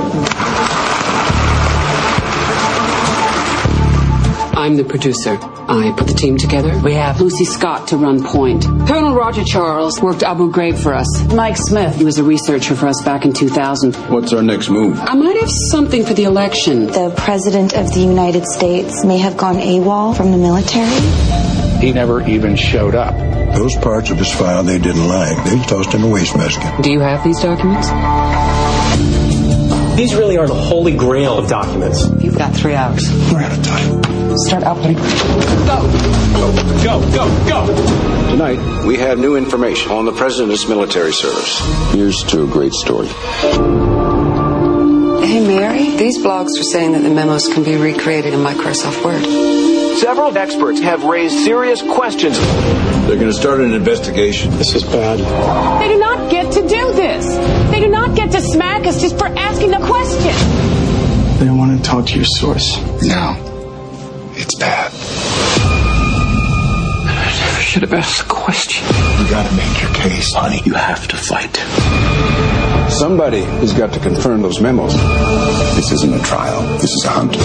I'm the producer. I put the team together. We have Lucy Scott to run point. Colonel Roger Charles worked Abu Ghraib for us. Mike Smith, he was a researcher for us back in 2000. What's our next move? I might have something for the election. The President of the United States may have gone AWOL from the military. He never even showed up. Those parts of his file they didn't like, they tossed in a wastebasket. Do you have these documents? These really are the holy grail of documents. You've got 3 hours. We're out of time. Start outputting. Go! Tonight, we have new information on the President's military service. Here's to a great story. Hey, Mary. These blogs are saying that the memos can be recreated in Microsoft Word. Several experts have raised serious questions. They're going to start an investigation. This is bad. They do not get to do this. They do not get to smack us just for asking a question. They don't want to talk to your source. No. It's bad. I never should have asked the question. You gotta make your case, honey. You have to fight. Somebody has got to confirm those memos. This isn't a trial. This is a hunt.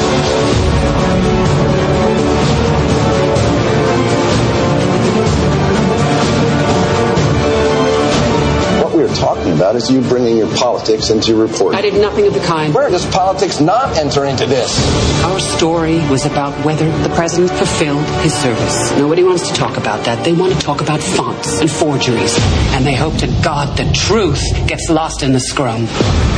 What we're talking about is you bringing your politics into your reporting. I did nothing of the kind. Where does politics not enter into this? Our story was about whether the president fulfilled his service. Nobody wants to talk about that. They want to talk about fonts and forgeries. And they hope to God the truth gets lost in the scrum.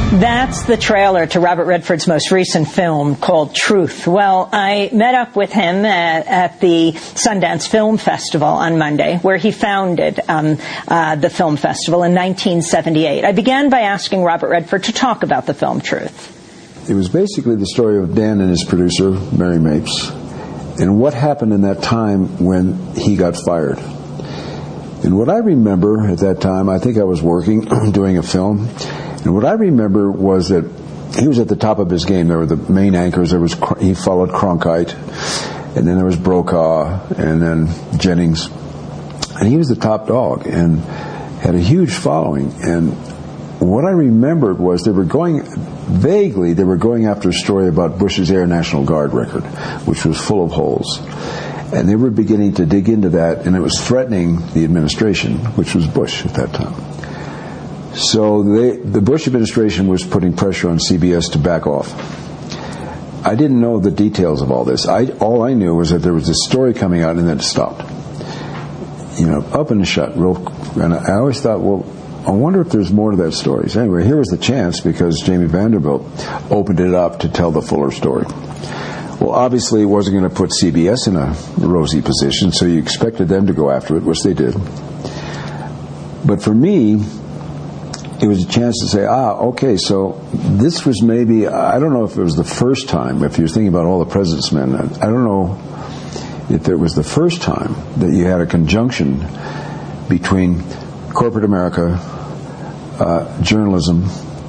That's the trailer to Robert Redford's most recent film called Truth. Well, I met up with him at the Sundance Film Festival on Monday, where he founded the film festival in 1978. I began by asking Robert Redford to talk about the film Truth. It was basically the story of Dan and his producer, Mary Mapes, and what happened in that time when he got fired. And what I remember at that time, I think I was working, doing a film, and what I remember was that he was at the top of his game. There were the main anchors. He followed Cronkite, and then there was Brokaw, and then Jennings. And he was the top dog and had a huge following. And what I remembered was they were going after a story about Bush's Air National Guard record, which was full of holes. And they were beginning to dig into that, and it was threatening the administration, which was Bush at that time. So the Bush administration was putting pressure on CBS to back off. I didn't know the details of all this. All I knew was that there was this story coming out and then it stopped. Up and shut. And I always thought, well, I wonder if there's more to that story. So anyway, here was the chance because Jamie Vanderbilt opened it up to tell the fuller story. Well, obviously it wasn't going to put CBS in a rosy position, so you expected them to go after it, which they did. But for me, it was a chance to say, okay, so this was maybe, I don't know if it was the first time, if you're thinking about All the President's Men, I don't know if it was the first time that you had a conjunction between corporate America, journalism,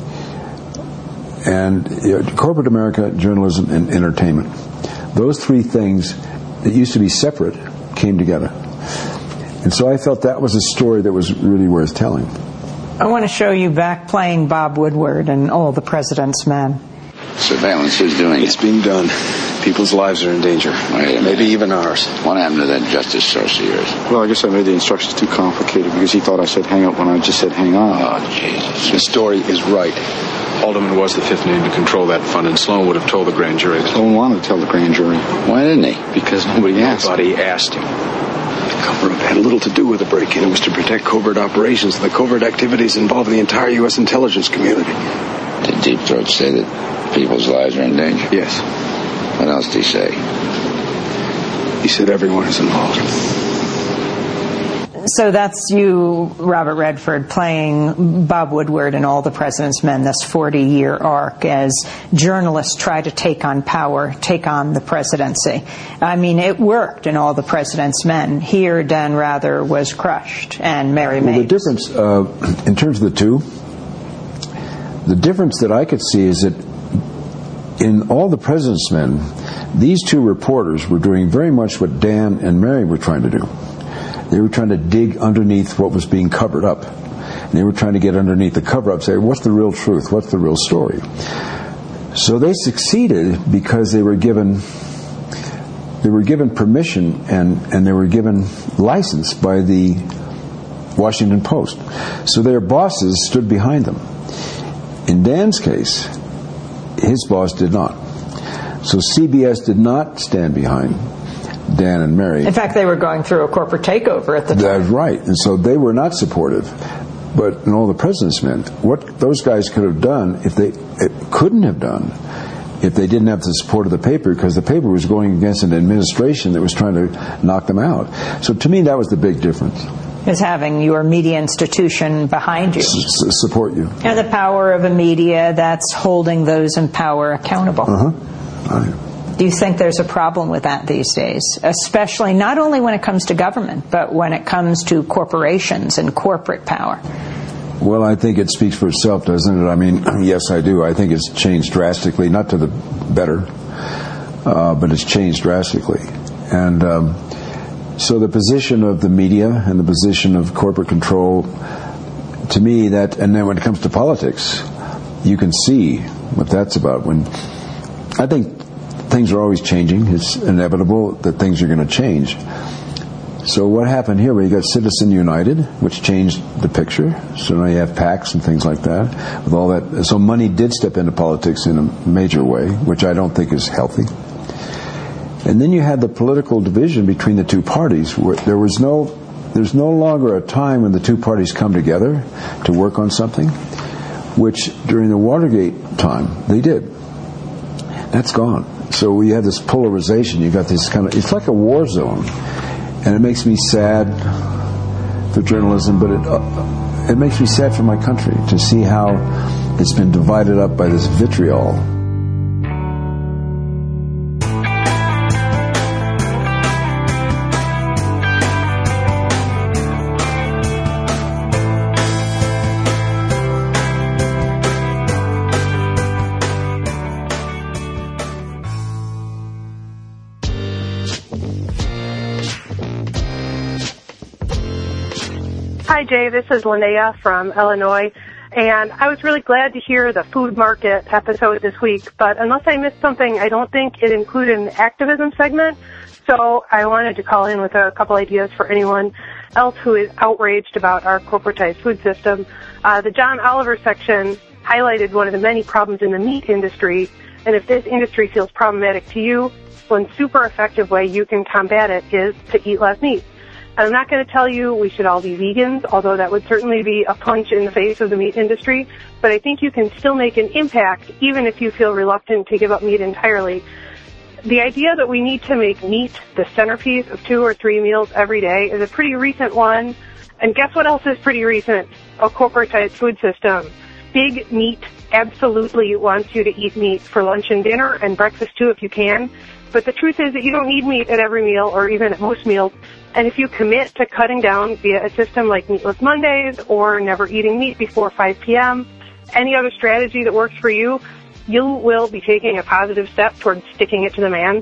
and corporate America, journalism, and entertainment. Those three things that used to be separate came together. And so I felt that was a story that was really worth telling. I want to show you back playing Bob Woodward and All the President's Men. Surveillance, who's doing it? It's being done. People's lives are in danger. Maybe even ours. What happened to that justice source of yours? Well, I guess I made the instructions too complicated because he thought I said hang up when I just said hang on. Oh, Jesus. The story is right. Haldeman was the fifth name to control that fund, and Sloan would have told the grand jury. Sloan wanted to tell the grand jury. Why didn't he? Because nobody asked. Nobody asked him. The cover-up had little to do with the break-in. It was to protect covert operations, and the covert activities involved the entire U.S. intelligence community. Did Deep Throat say that people's lives are in danger? Yes. What else did he say? He said everyone is involved. So that's you, Robert Redford, playing Bob Woodward in All the President's Men, this 40-year arc as journalists try to take on power, take on the presidency. I mean, it worked in All the President's Men. Here, Dan Rather was crushed, and Mary Mapes. Well, the difference, in terms of the two, the difference that I could see is that in All the President's Men, these two reporters were doing very much what Dan and Mary were trying to do. They were trying to dig underneath what was being covered up. And they were trying to get underneath the cover-up, say, what's the real truth? What's the real story? So they succeeded because they were given permission and they were given license by the Washington Post. So their bosses stood behind them. In Dan's case, his boss did not. So CBS did not stand behind Dan and Mary. In fact, they were going through a corporate takeover at the time. That's right. And so they were not supportive. But in All the President's Men, what those guys could have done, couldn't have done, if they didn't have the support of the paper, because the paper was going against an administration that was trying to knock them out. So to me, that was the big difference. Is having your media institution behind you. Support you. And the power of a media that's holding those in power accountable. Right. Do you think there's a problem with that these days, especially not only when it comes to government, but when it comes to corporations and corporate power? Well, I think it speaks for itself, doesn't it? I mean, yes, I do. I think it's changed drastically, not to the better, but it's changed drastically. And so the position of the media and the position of corporate control, to me, and then when it comes to politics, you can see what that's about. I think things are always changing. It's inevitable that things are going to change. So what happened here, you got Citizen United, which changed the picture. So now you have PACs and things like that. With all that, so money did step into politics in a major way, which I don't think is healthy. And then you had the political division between the two parties, where there's no longer a time when the two parties come together to work on something. which during the Watergate time they did. That's gone. So we have this polarization. You got this kind of, it's like a war zone. And it makes me sad for journalism, but it makes me sad for my country to see how it's been divided up by this vitriol. Hi, Jay. This is Linnea from Illinois, and I was really glad to hear the food market episode this week, but unless I missed something, I don't think it included an activism segment, so I wanted to call in with a couple ideas for anyone else who is outraged about our corporatized food system. The John Oliver section highlighted one of the many problems in the meat industry, and if this industry feels problematic to you, one super effective way you can combat it is to eat less meat. I'm not going to tell you we should all be vegans, although that would certainly be a punch in the face of the meat industry, but I think you can still make an impact even if you feel reluctant to give up meat entirely. The idea that we need to make meat the centerpiece of 2 or 3 meals every day is a pretty recent one, and guess what else is pretty recent? A corporatized food system. Big Meat absolutely wants you to eat meat for lunch and dinner, and breakfast too if you can, but the truth is that you don't need meat at every meal or even at most meals. And if you commit to cutting down via a system like Meatless Mondays or never eating meat before 5 p.m., any other strategy that works for you, you will be taking a positive step towards sticking it to the man.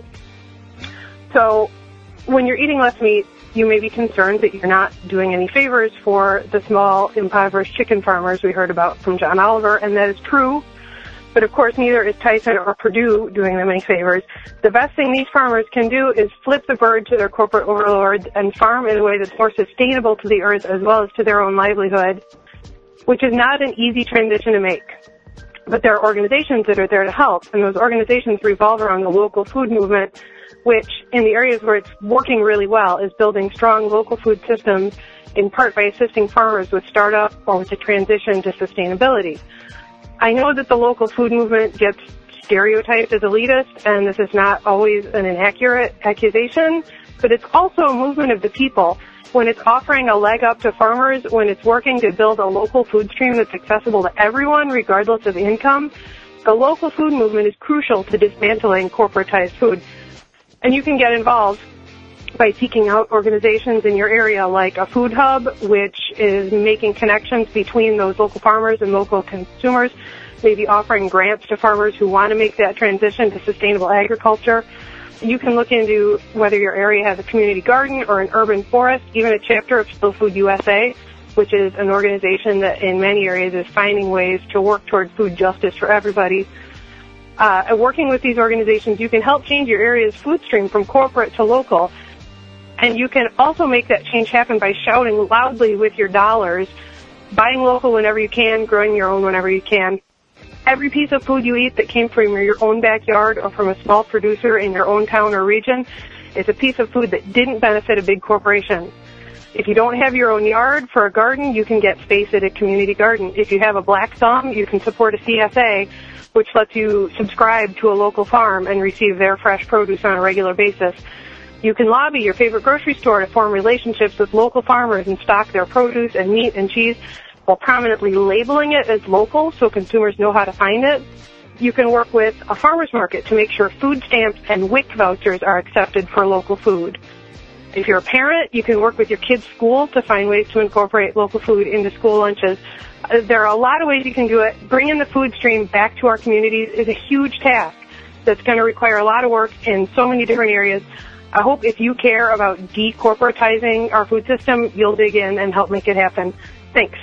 So when you're eating less meat, you may be concerned that you're not doing any favors for the small, impoverished chicken farmers we heard about from John Oliver, and that is true. But of course, neither is Tyson or Purdue doing them any favors. The best thing these farmers can do is flip the bird to their corporate overlords and farm in a way that's more sustainable to the earth as well as to their own livelihood, which is not an easy transition to make. But there are organizations that are there to help, and those organizations revolve around the local food movement, which in the areas where it's working really well is building strong local food systems, in part by assisting farmers with startup or with the transition to sustainability. I know that the local food movement gets stereotyped as elitist, and this is not always an inaccurate accusation, but it's also a movement of the people. When it's offering a leg up to farmers, when it's working to build a local food stream that's accessible to everyone, regardless of income, the local food movement is crucial to dismantling corporatized food. And you can get involved by seeking out organizations in your area like a food hub, which is making connections between those local farmers and local consumers, maybe offering grants to farmers who want to make that transition to sustainable agriculture. You can look into whether your area has a community garden or an urban forest, even a chapter of Slow Food USA, which is an organization that in many areas is finding ways to work toward food justice for everybody. Working with these organizations, you can help change your area's food stream from corporate to local. And you can also make that change happen by shouting loudly with your dollars, buying local whenever you can, growing your own whenever you can. Every piece of food you eat that came from your own backyard or from a small producer in your own town or region is a piece of food that didn't benefit a big corporation. If you don't have your own yard for a garden, you can get space at a community garden. If you have a black thumb, you can support a CSA, which lets you subscribe to a local farm and receive their fresh produce on a regular basis. You can lobby your favorite grocery store to form relationships with local farmers and stock their produce and meat and cheese while prominently labeling it as local so consumers know how to find it. You can work with a farmer's market to make sure food stamps and WIC vouchers are accepted for local food. If you're a parent, you can work with your kids' school to find ways to incorporate local food into school lunches. There are a lot of ways you can do it. Bringing the food stream back to our communities is a huge task that's going to require a lot of work in so many different areas. I hope if you care about decorporatizing our food system, you'll dig in and help make it happen. Thanks.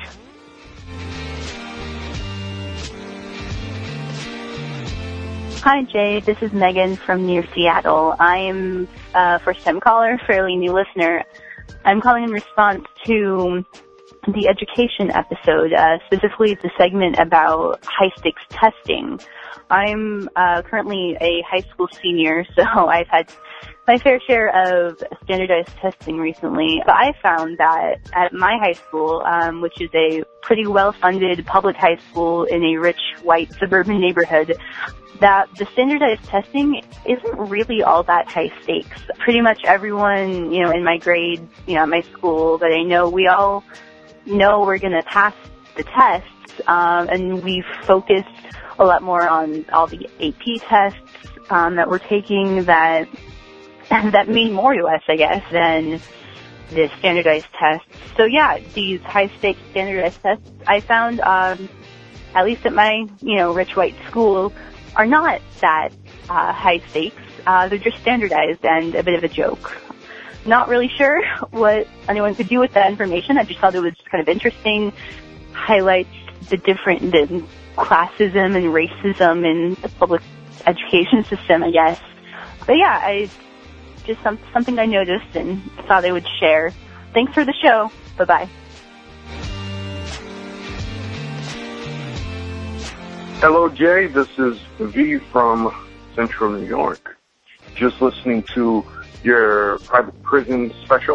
Hi, Jay. This is Megan from near Seattle. I am a first-time caller, fairly new listener. I'm calling in response to the education episode, specifically the segment about high-stakes testing. I'm currently a high school senior, so I've had my fair share of standardized testing recently. But I found that at my high school, which is a pretty well-funded public high school in a rich, white, suburban neighborhood, that the standardized testing isn't really all that high stakes. Pretty much everyone, in my grade, at my school that I know, we all know we're going to pass the tests, and we've focused a lot more on all the AP tests that we're taking that mean more to us, I guess, than the standardized tests. So yeah, these high-stakes standardized tests, I found, at least at my, rich white school, are not that high stakes. They're just standardized and a bit of a joke. Not really sure what anyone could do with that information. I just thought it was kind of interesting, highlights the classism and racism in the public education system, I guess. But yeah, just something I noticed and thought I would share. Thanks for the show. Bye-bye. Hello, Jay. This is V from Central New York. Just listening to your private prison special.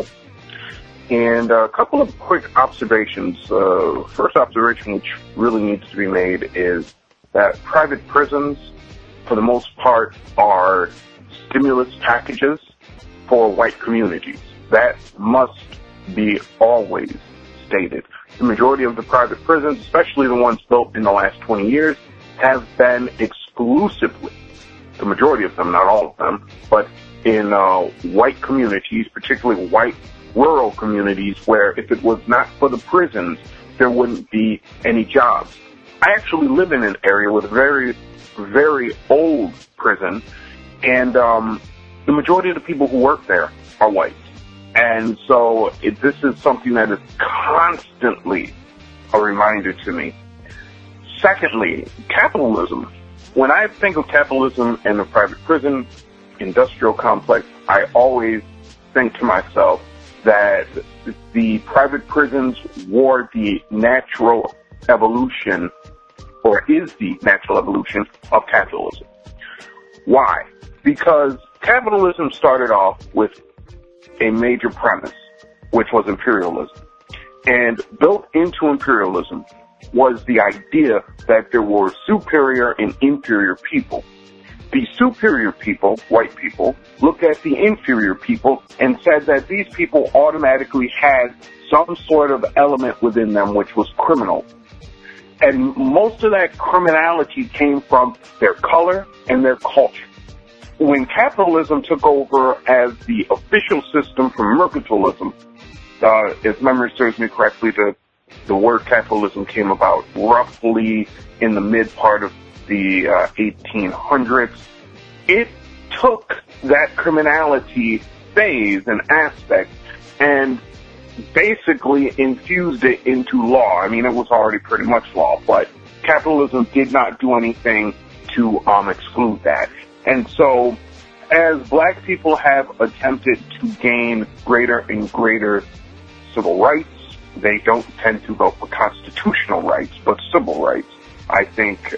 And a couple of quick observations. First observation, which really needs to be made, is that private prisons, for the most part, are stimulus packages for white communities. That must be always stated. The majority of the private prisons, especially the ones built in the last 20 years, have been exclusively, the majority of them, not all of them, but in white communities, particularly white rural communities, where if it was not for the prisons, there wouldn't be any jobs. I actually live in an area with a very, very old prison, and the majority of the people who work there are white. And so this is something that is constantly a reminder to me. Secondly, capitalism. When I think of capitalism and the private prison industrial complex, I always think to myself that the private prisons were the natural evolution, or is the natural evolution of capitalism. Why? Because capitalism started off with a major premise, which was imperialism. And built into imperialism was the idea that there were superior and inferior people. The superior people, white people, looked at the inferior people and said that these people automatically had some sort of element within them which was criminal. And most of that criminality came from their color and their culture. When capitalism took over as the official system for mercantilism, if memory serves me correctly, the word capitalism came about roughly in the mid part of the 1800s. It took that criminality phase and aspect and basically infused it into law. I mean, it was already pretty much law, but capitalism did not do anything to exclude that. And so, as black people have attempted to gain greater and greater civil rights, they don't tend to go for constitutional rights, but civil rights. I think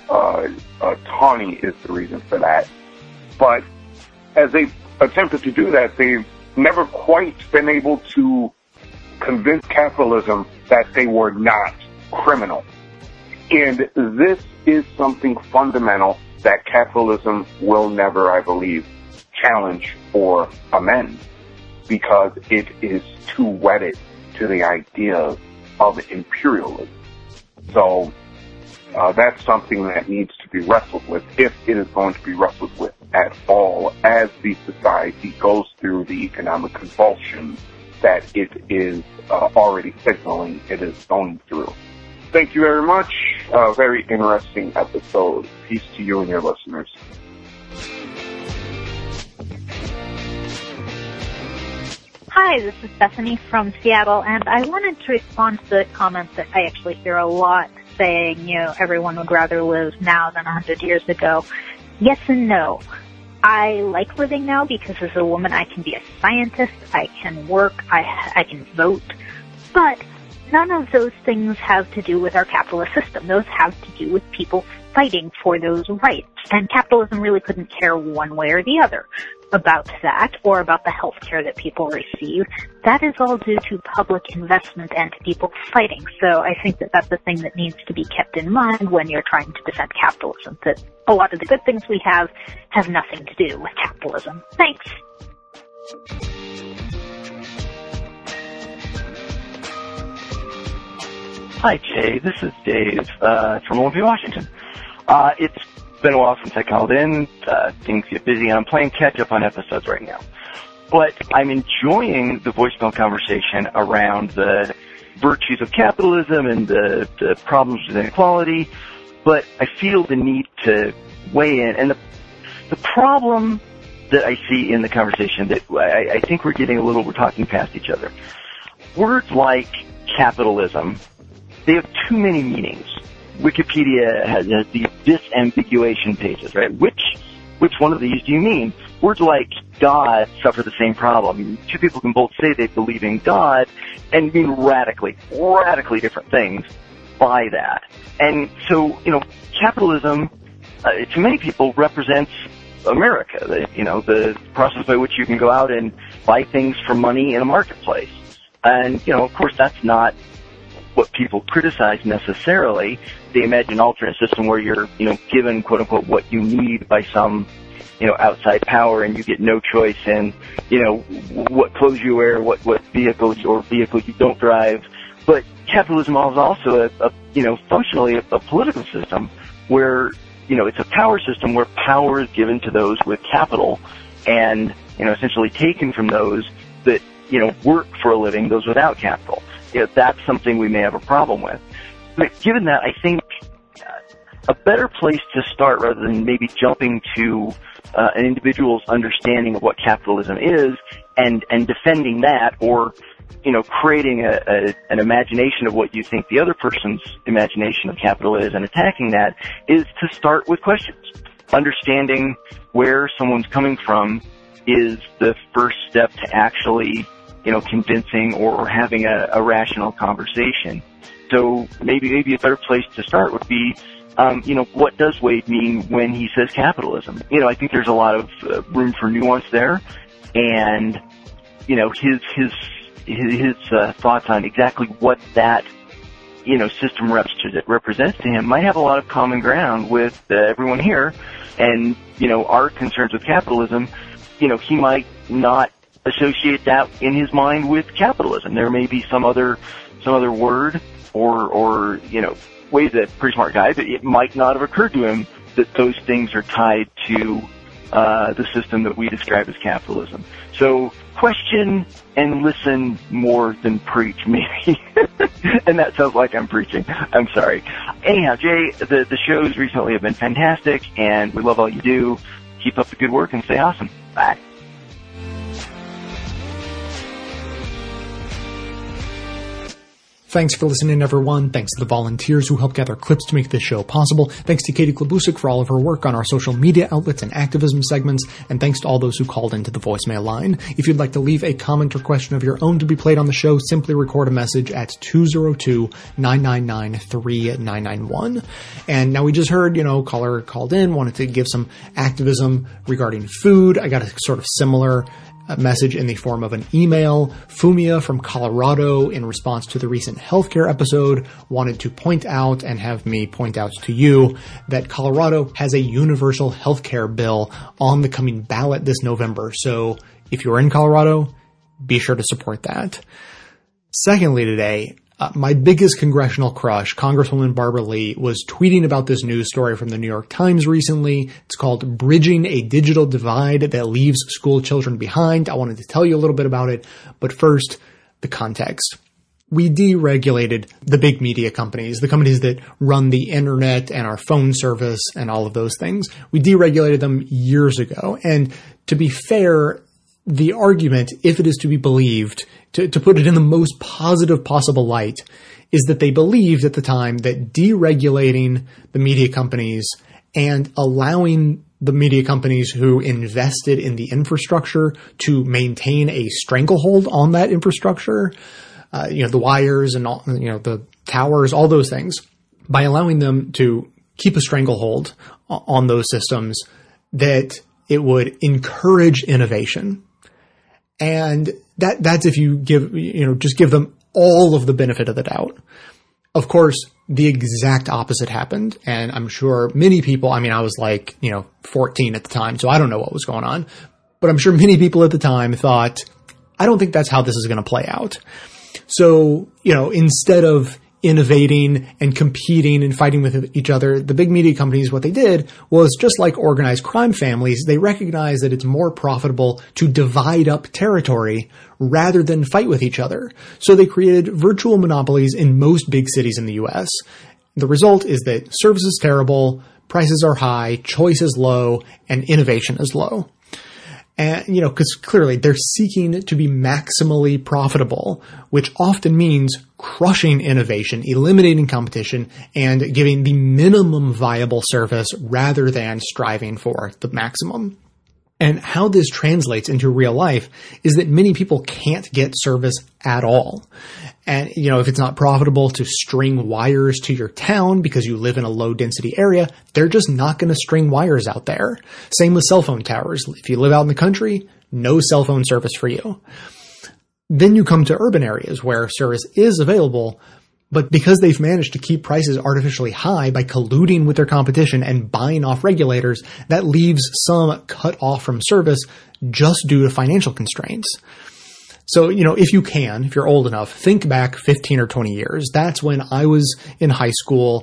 Tawny is the reason for that. But as they've attempted to do that, they've never quite been able to convince capitalism that they were not criminal. And this is something fundamental that capitalism will never, I believe, challenge or amend, because it is too wedded to the idea of imperialism. So that's something that needs to be wrestled with, if it is going to be wrestled with at all, as the society goes through the economic convulsions that it is already signaling it is going through. Thank you very much. Very interesting episode. Peace to you and your listeners. Hi, this is Bethany from Seattle, and I wanted to respond to the comments that I actually hear a lot saying, everyone would rather live now than 100 years ago. Yes and no. I like living now because as a woman I can be a scientist, I can work, I can vote, but none of those things have to do with our capitalist system. Those have to do with people fighting for those rights. And capitalism really couldn't care one way or the other about that or about the health care that people receive. That is all due to public investment and people fighting. So I think that that's the thing that needs to be kept in mind when you're trying to defend capitalism, that a lot of the good things we have nothing to do with capitalism. Thanks. Hi, Jay. This is Dave from Olympia, Washington. It's been a while since I called in. Things get busy, and I'm playing catch-up on episodes right now. But I'm enjoying the voicemail conversation around the virtues of capitalism and the problems with inequality, but I feel the need to weigh in. And the problem that I see in the conversation that I think we're talking past each other. Words like capitalism, they have too many meanings. Wikipedia has these disambiguation pages, right? Which one of these do you mean? Words like God suffer the same problem. Two people can both say they believe in God and mean radically different things by that. And so, capitalism, to many people, represents America, the process by which you can go out and buy things for money in a marketplace. And, of course, that's not what people criticize necessarily. They imagine an alternate system where you're, given, quote unquote, what you need by some, outside power, and you get no choice in, what clothes you wear, what vehicle you don't drive. But capitalism is also functionally a political system where, it's a power system where power is given to those with capital and, essentially taken from those that, work for a living, those without capital. That's something we may have a problem with. But given that, I think a better place to start, rather than maybe jumping to an individual's understanding of what capitalism is and defending that, or creating an imagination of what you think the other person's imagination of capital is and attacking that, is to start with questions. Understanding where someone's coming from is the first step to actually convincing or having a rational conversation. So maybe a better place to start would be, what does Wade mean when he says capitalism? I think there's a lot of room for nuance there, and his thoughts on exactly what that system represents to him might have a lot of common ground with everyone here, and our concerns with capitalism. He might not associate that in his mind with capitalism. There may be some other word or Wade's a pretty smart guy, but it might not have occurred to him that those things are tied to the system that we describe as capitalism. So question and listen more than preach, maybe. And that sounds like I'm preaching. I'm sorry. Anyhow, Jay, the shows recently have been fantastic, and we love all you do. Keep up the good work and stay awesome. Bye. Thanks for listening, everyone. Thanks to the volunteers who help gather clips to make this show possible. Thanks to Katie Klabusik for all of her work on our social media outlets and activism segments. And thanks to all those who called into the voicemail line. If you'd like to leave a comment or question of your own to be played on the show, simply record a message at 202-999-3991. And now we just heard, caller called in, wanted to give some activism regarding food. I got a sort of similar message in the form of an email. Fumia from Colorado, in response to the recent healthcare episode, wanted to point out and have me point out to you that Colorado has a universal healthcare bill on the coming ballot this November. So if you're in Colorado, be sure to support that. Secondly today, my biggest congressional crush, Congresswoman Barbara Lee, was tweeting about this news story from the New York Times recently. It's called Bridging a Digital Divide That Leaves School Children Behind. I wanted to tell you a little bit about it, but first, the context. We deregulated the big media companies, the companies that run the internet and our phone service and all of those things. We deregulated them years ago. And to be fair, the argument, if it is to be believed, to put it in the most positive possible light, is that they believed at the time that deregulating the media companies and allowing the media companies who invested in the infrastructure to maintain a stranglehold on that infrastructure, the wires and all, the towers, all those things, by allowing them to keep a stranglehold on those systems, that it would encourage innovation. And that's if you just give them all of the benefit of the doubt. Of course, the exact opposite happened. And I'm sure many people, I was 14 at the time, so I don't know what was going on, but I'm sure many people at the time thought, I don't think that's how this is going to play out. So, instead of innovating and competing and fighting with each other, the big media companies, what they did was, just like organized crime families, they recognized that it's more profitable to divide up territory rather than fight with each other. So they created virtual monopolies in most big cities in the US. The result is that service is terrible, prices are high, choice is low, and innovation is low. And, because clearly they're seeking to be maximally profitable, which often means crushing innovation, eliminating competition, and giving the minimum viable service rather than striving for the maximum. And how this translates into real life is that many people can't get service at all. And, if it's not profitable to string wires to your town because you live in a low density area, they're just not going to string wires out there. Same with cell phone towers. If you live out in the country, no cell phone service for you. Then you come to urban areas where service is available, but because they've managed to keep prices artificially high by colluding with their competition and buying off regulators, that leaves some cut off from service just due to financial constraints. So, if you're old enough, think back 15 or 20 years. That's when I was in high school.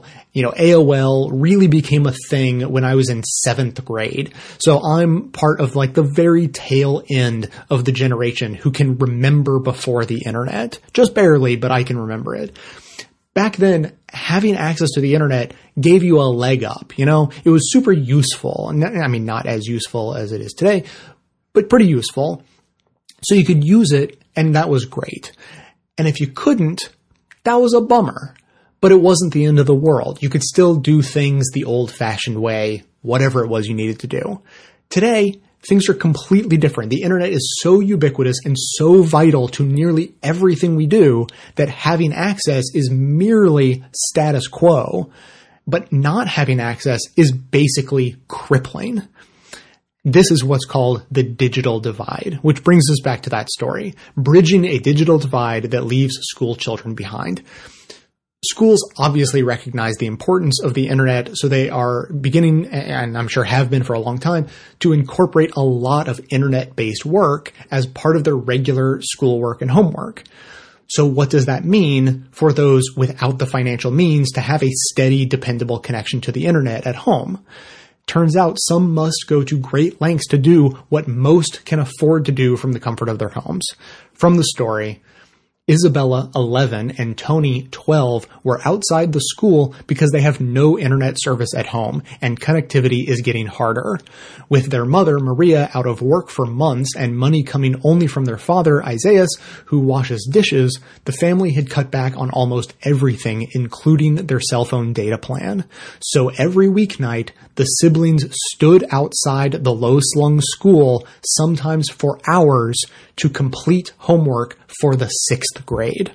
AOL really became a thing when I was in 7th grade. So I'm part of the very tail end of the generation who can remember before the internet. Just barely, but I can remember it. Back then, having access to the internet gave you a leg up. It was super useful. Not as useful as it is today, but pretty useful. So you could use it, and that was great. And if you couldn't, that was a bummer. But it wasn't the end of the world. You could still do things the old-fashioned way, whatever it was you needed to do. Today, things are completely different. The internet is so ubiquitous and so vital to nearly everything we do that having access is merely status quo. But not having access is basically crippling. This is what's called the digital divide, which brings us back to that story, bridging a digital divide that leaves school children behind. Schools obviously recognize the importance of the internet, so they are beginning, and I'm sure have been for a long time, to incorporate a lot of internet-based work as part of their regular schoolwork and homework. So what does that mean for those without the financial means to have a steady, dependable connection to the internet at home? Turns out some must go to great lengths to do what most can afford to do from the comfort of their homes. From the story, Isabella, 11, and Tony, 12, were outside the school because they have no internet service at home, and connectivity is getting harder. With their mother, Maria, out of work for months and money coming only from their father, Isaias, who washes dishes, the family had cut back on almost everything, including their cell phone data plan. So every weeknight, the siblings stood outside the low-slung school, sometimes for hours, to complete homework for the 6th grade.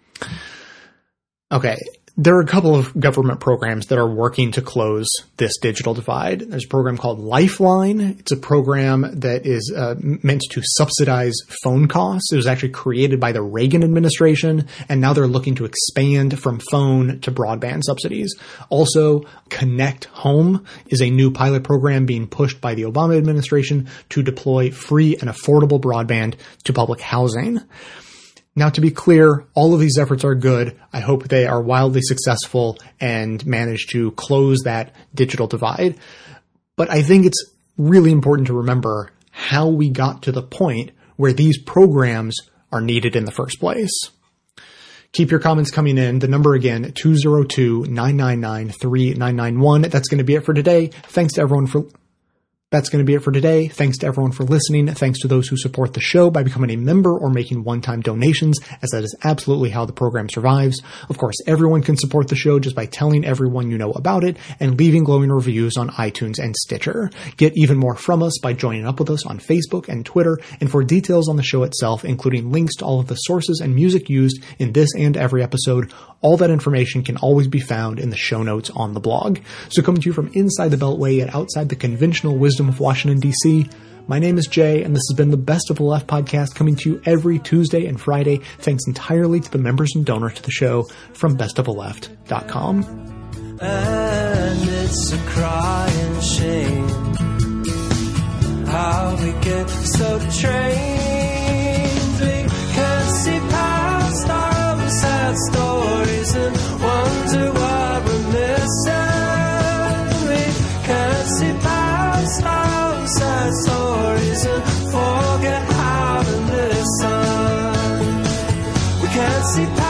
Okay, there are a couple of government programs that are working to close this digital divide. There's a program called Lifeline. It's a program that is meant to subsidize phone costs. It was actually created by the Reagan administration, and now they're looking to expand from phone to broadband subsidies. Also, Connect Home is a new pilot program being pushed by the Obama administration to deploy free and affordable broadband to public housing. Now, to be clear, all of these efforts are good. I hope they are wildly successful and manage to close that digital divide. But I think it's really important to remember how we got to the point where these programs are needed in the first place. Keep your comments coming in. The number again, 202-999-3991. That's going to be it for today. Thanks to everyone for listening. Thanks to those who support the show by becoming a member or making one-time donations, as that is absolutely how the program survives. Of course, everyone can support the show just by telling everyone you know about it and leaving glowing reviews on iTunes and Stitcher. Get even more from us by joining up with us on Facebook and Twitter. And for details on the show itself, including links to all of the sources and music used in this and every episode, All that information can always be found in the show notes on the blog. So coming to you from inside the Beltway yet outside the conventional wisdom of Washington, D.C., my name is Jay, and this has been the Best of the Left podcast, coming to you every Tuesday and Friday, thanks entirely to the members and donors to the show from bestoftheleft.com. And it's a crying shame how we get so trained. We can't see past our own sad stories and wonder what we're missing. We can't see past our own sad stories and forget how to listen. We can't see past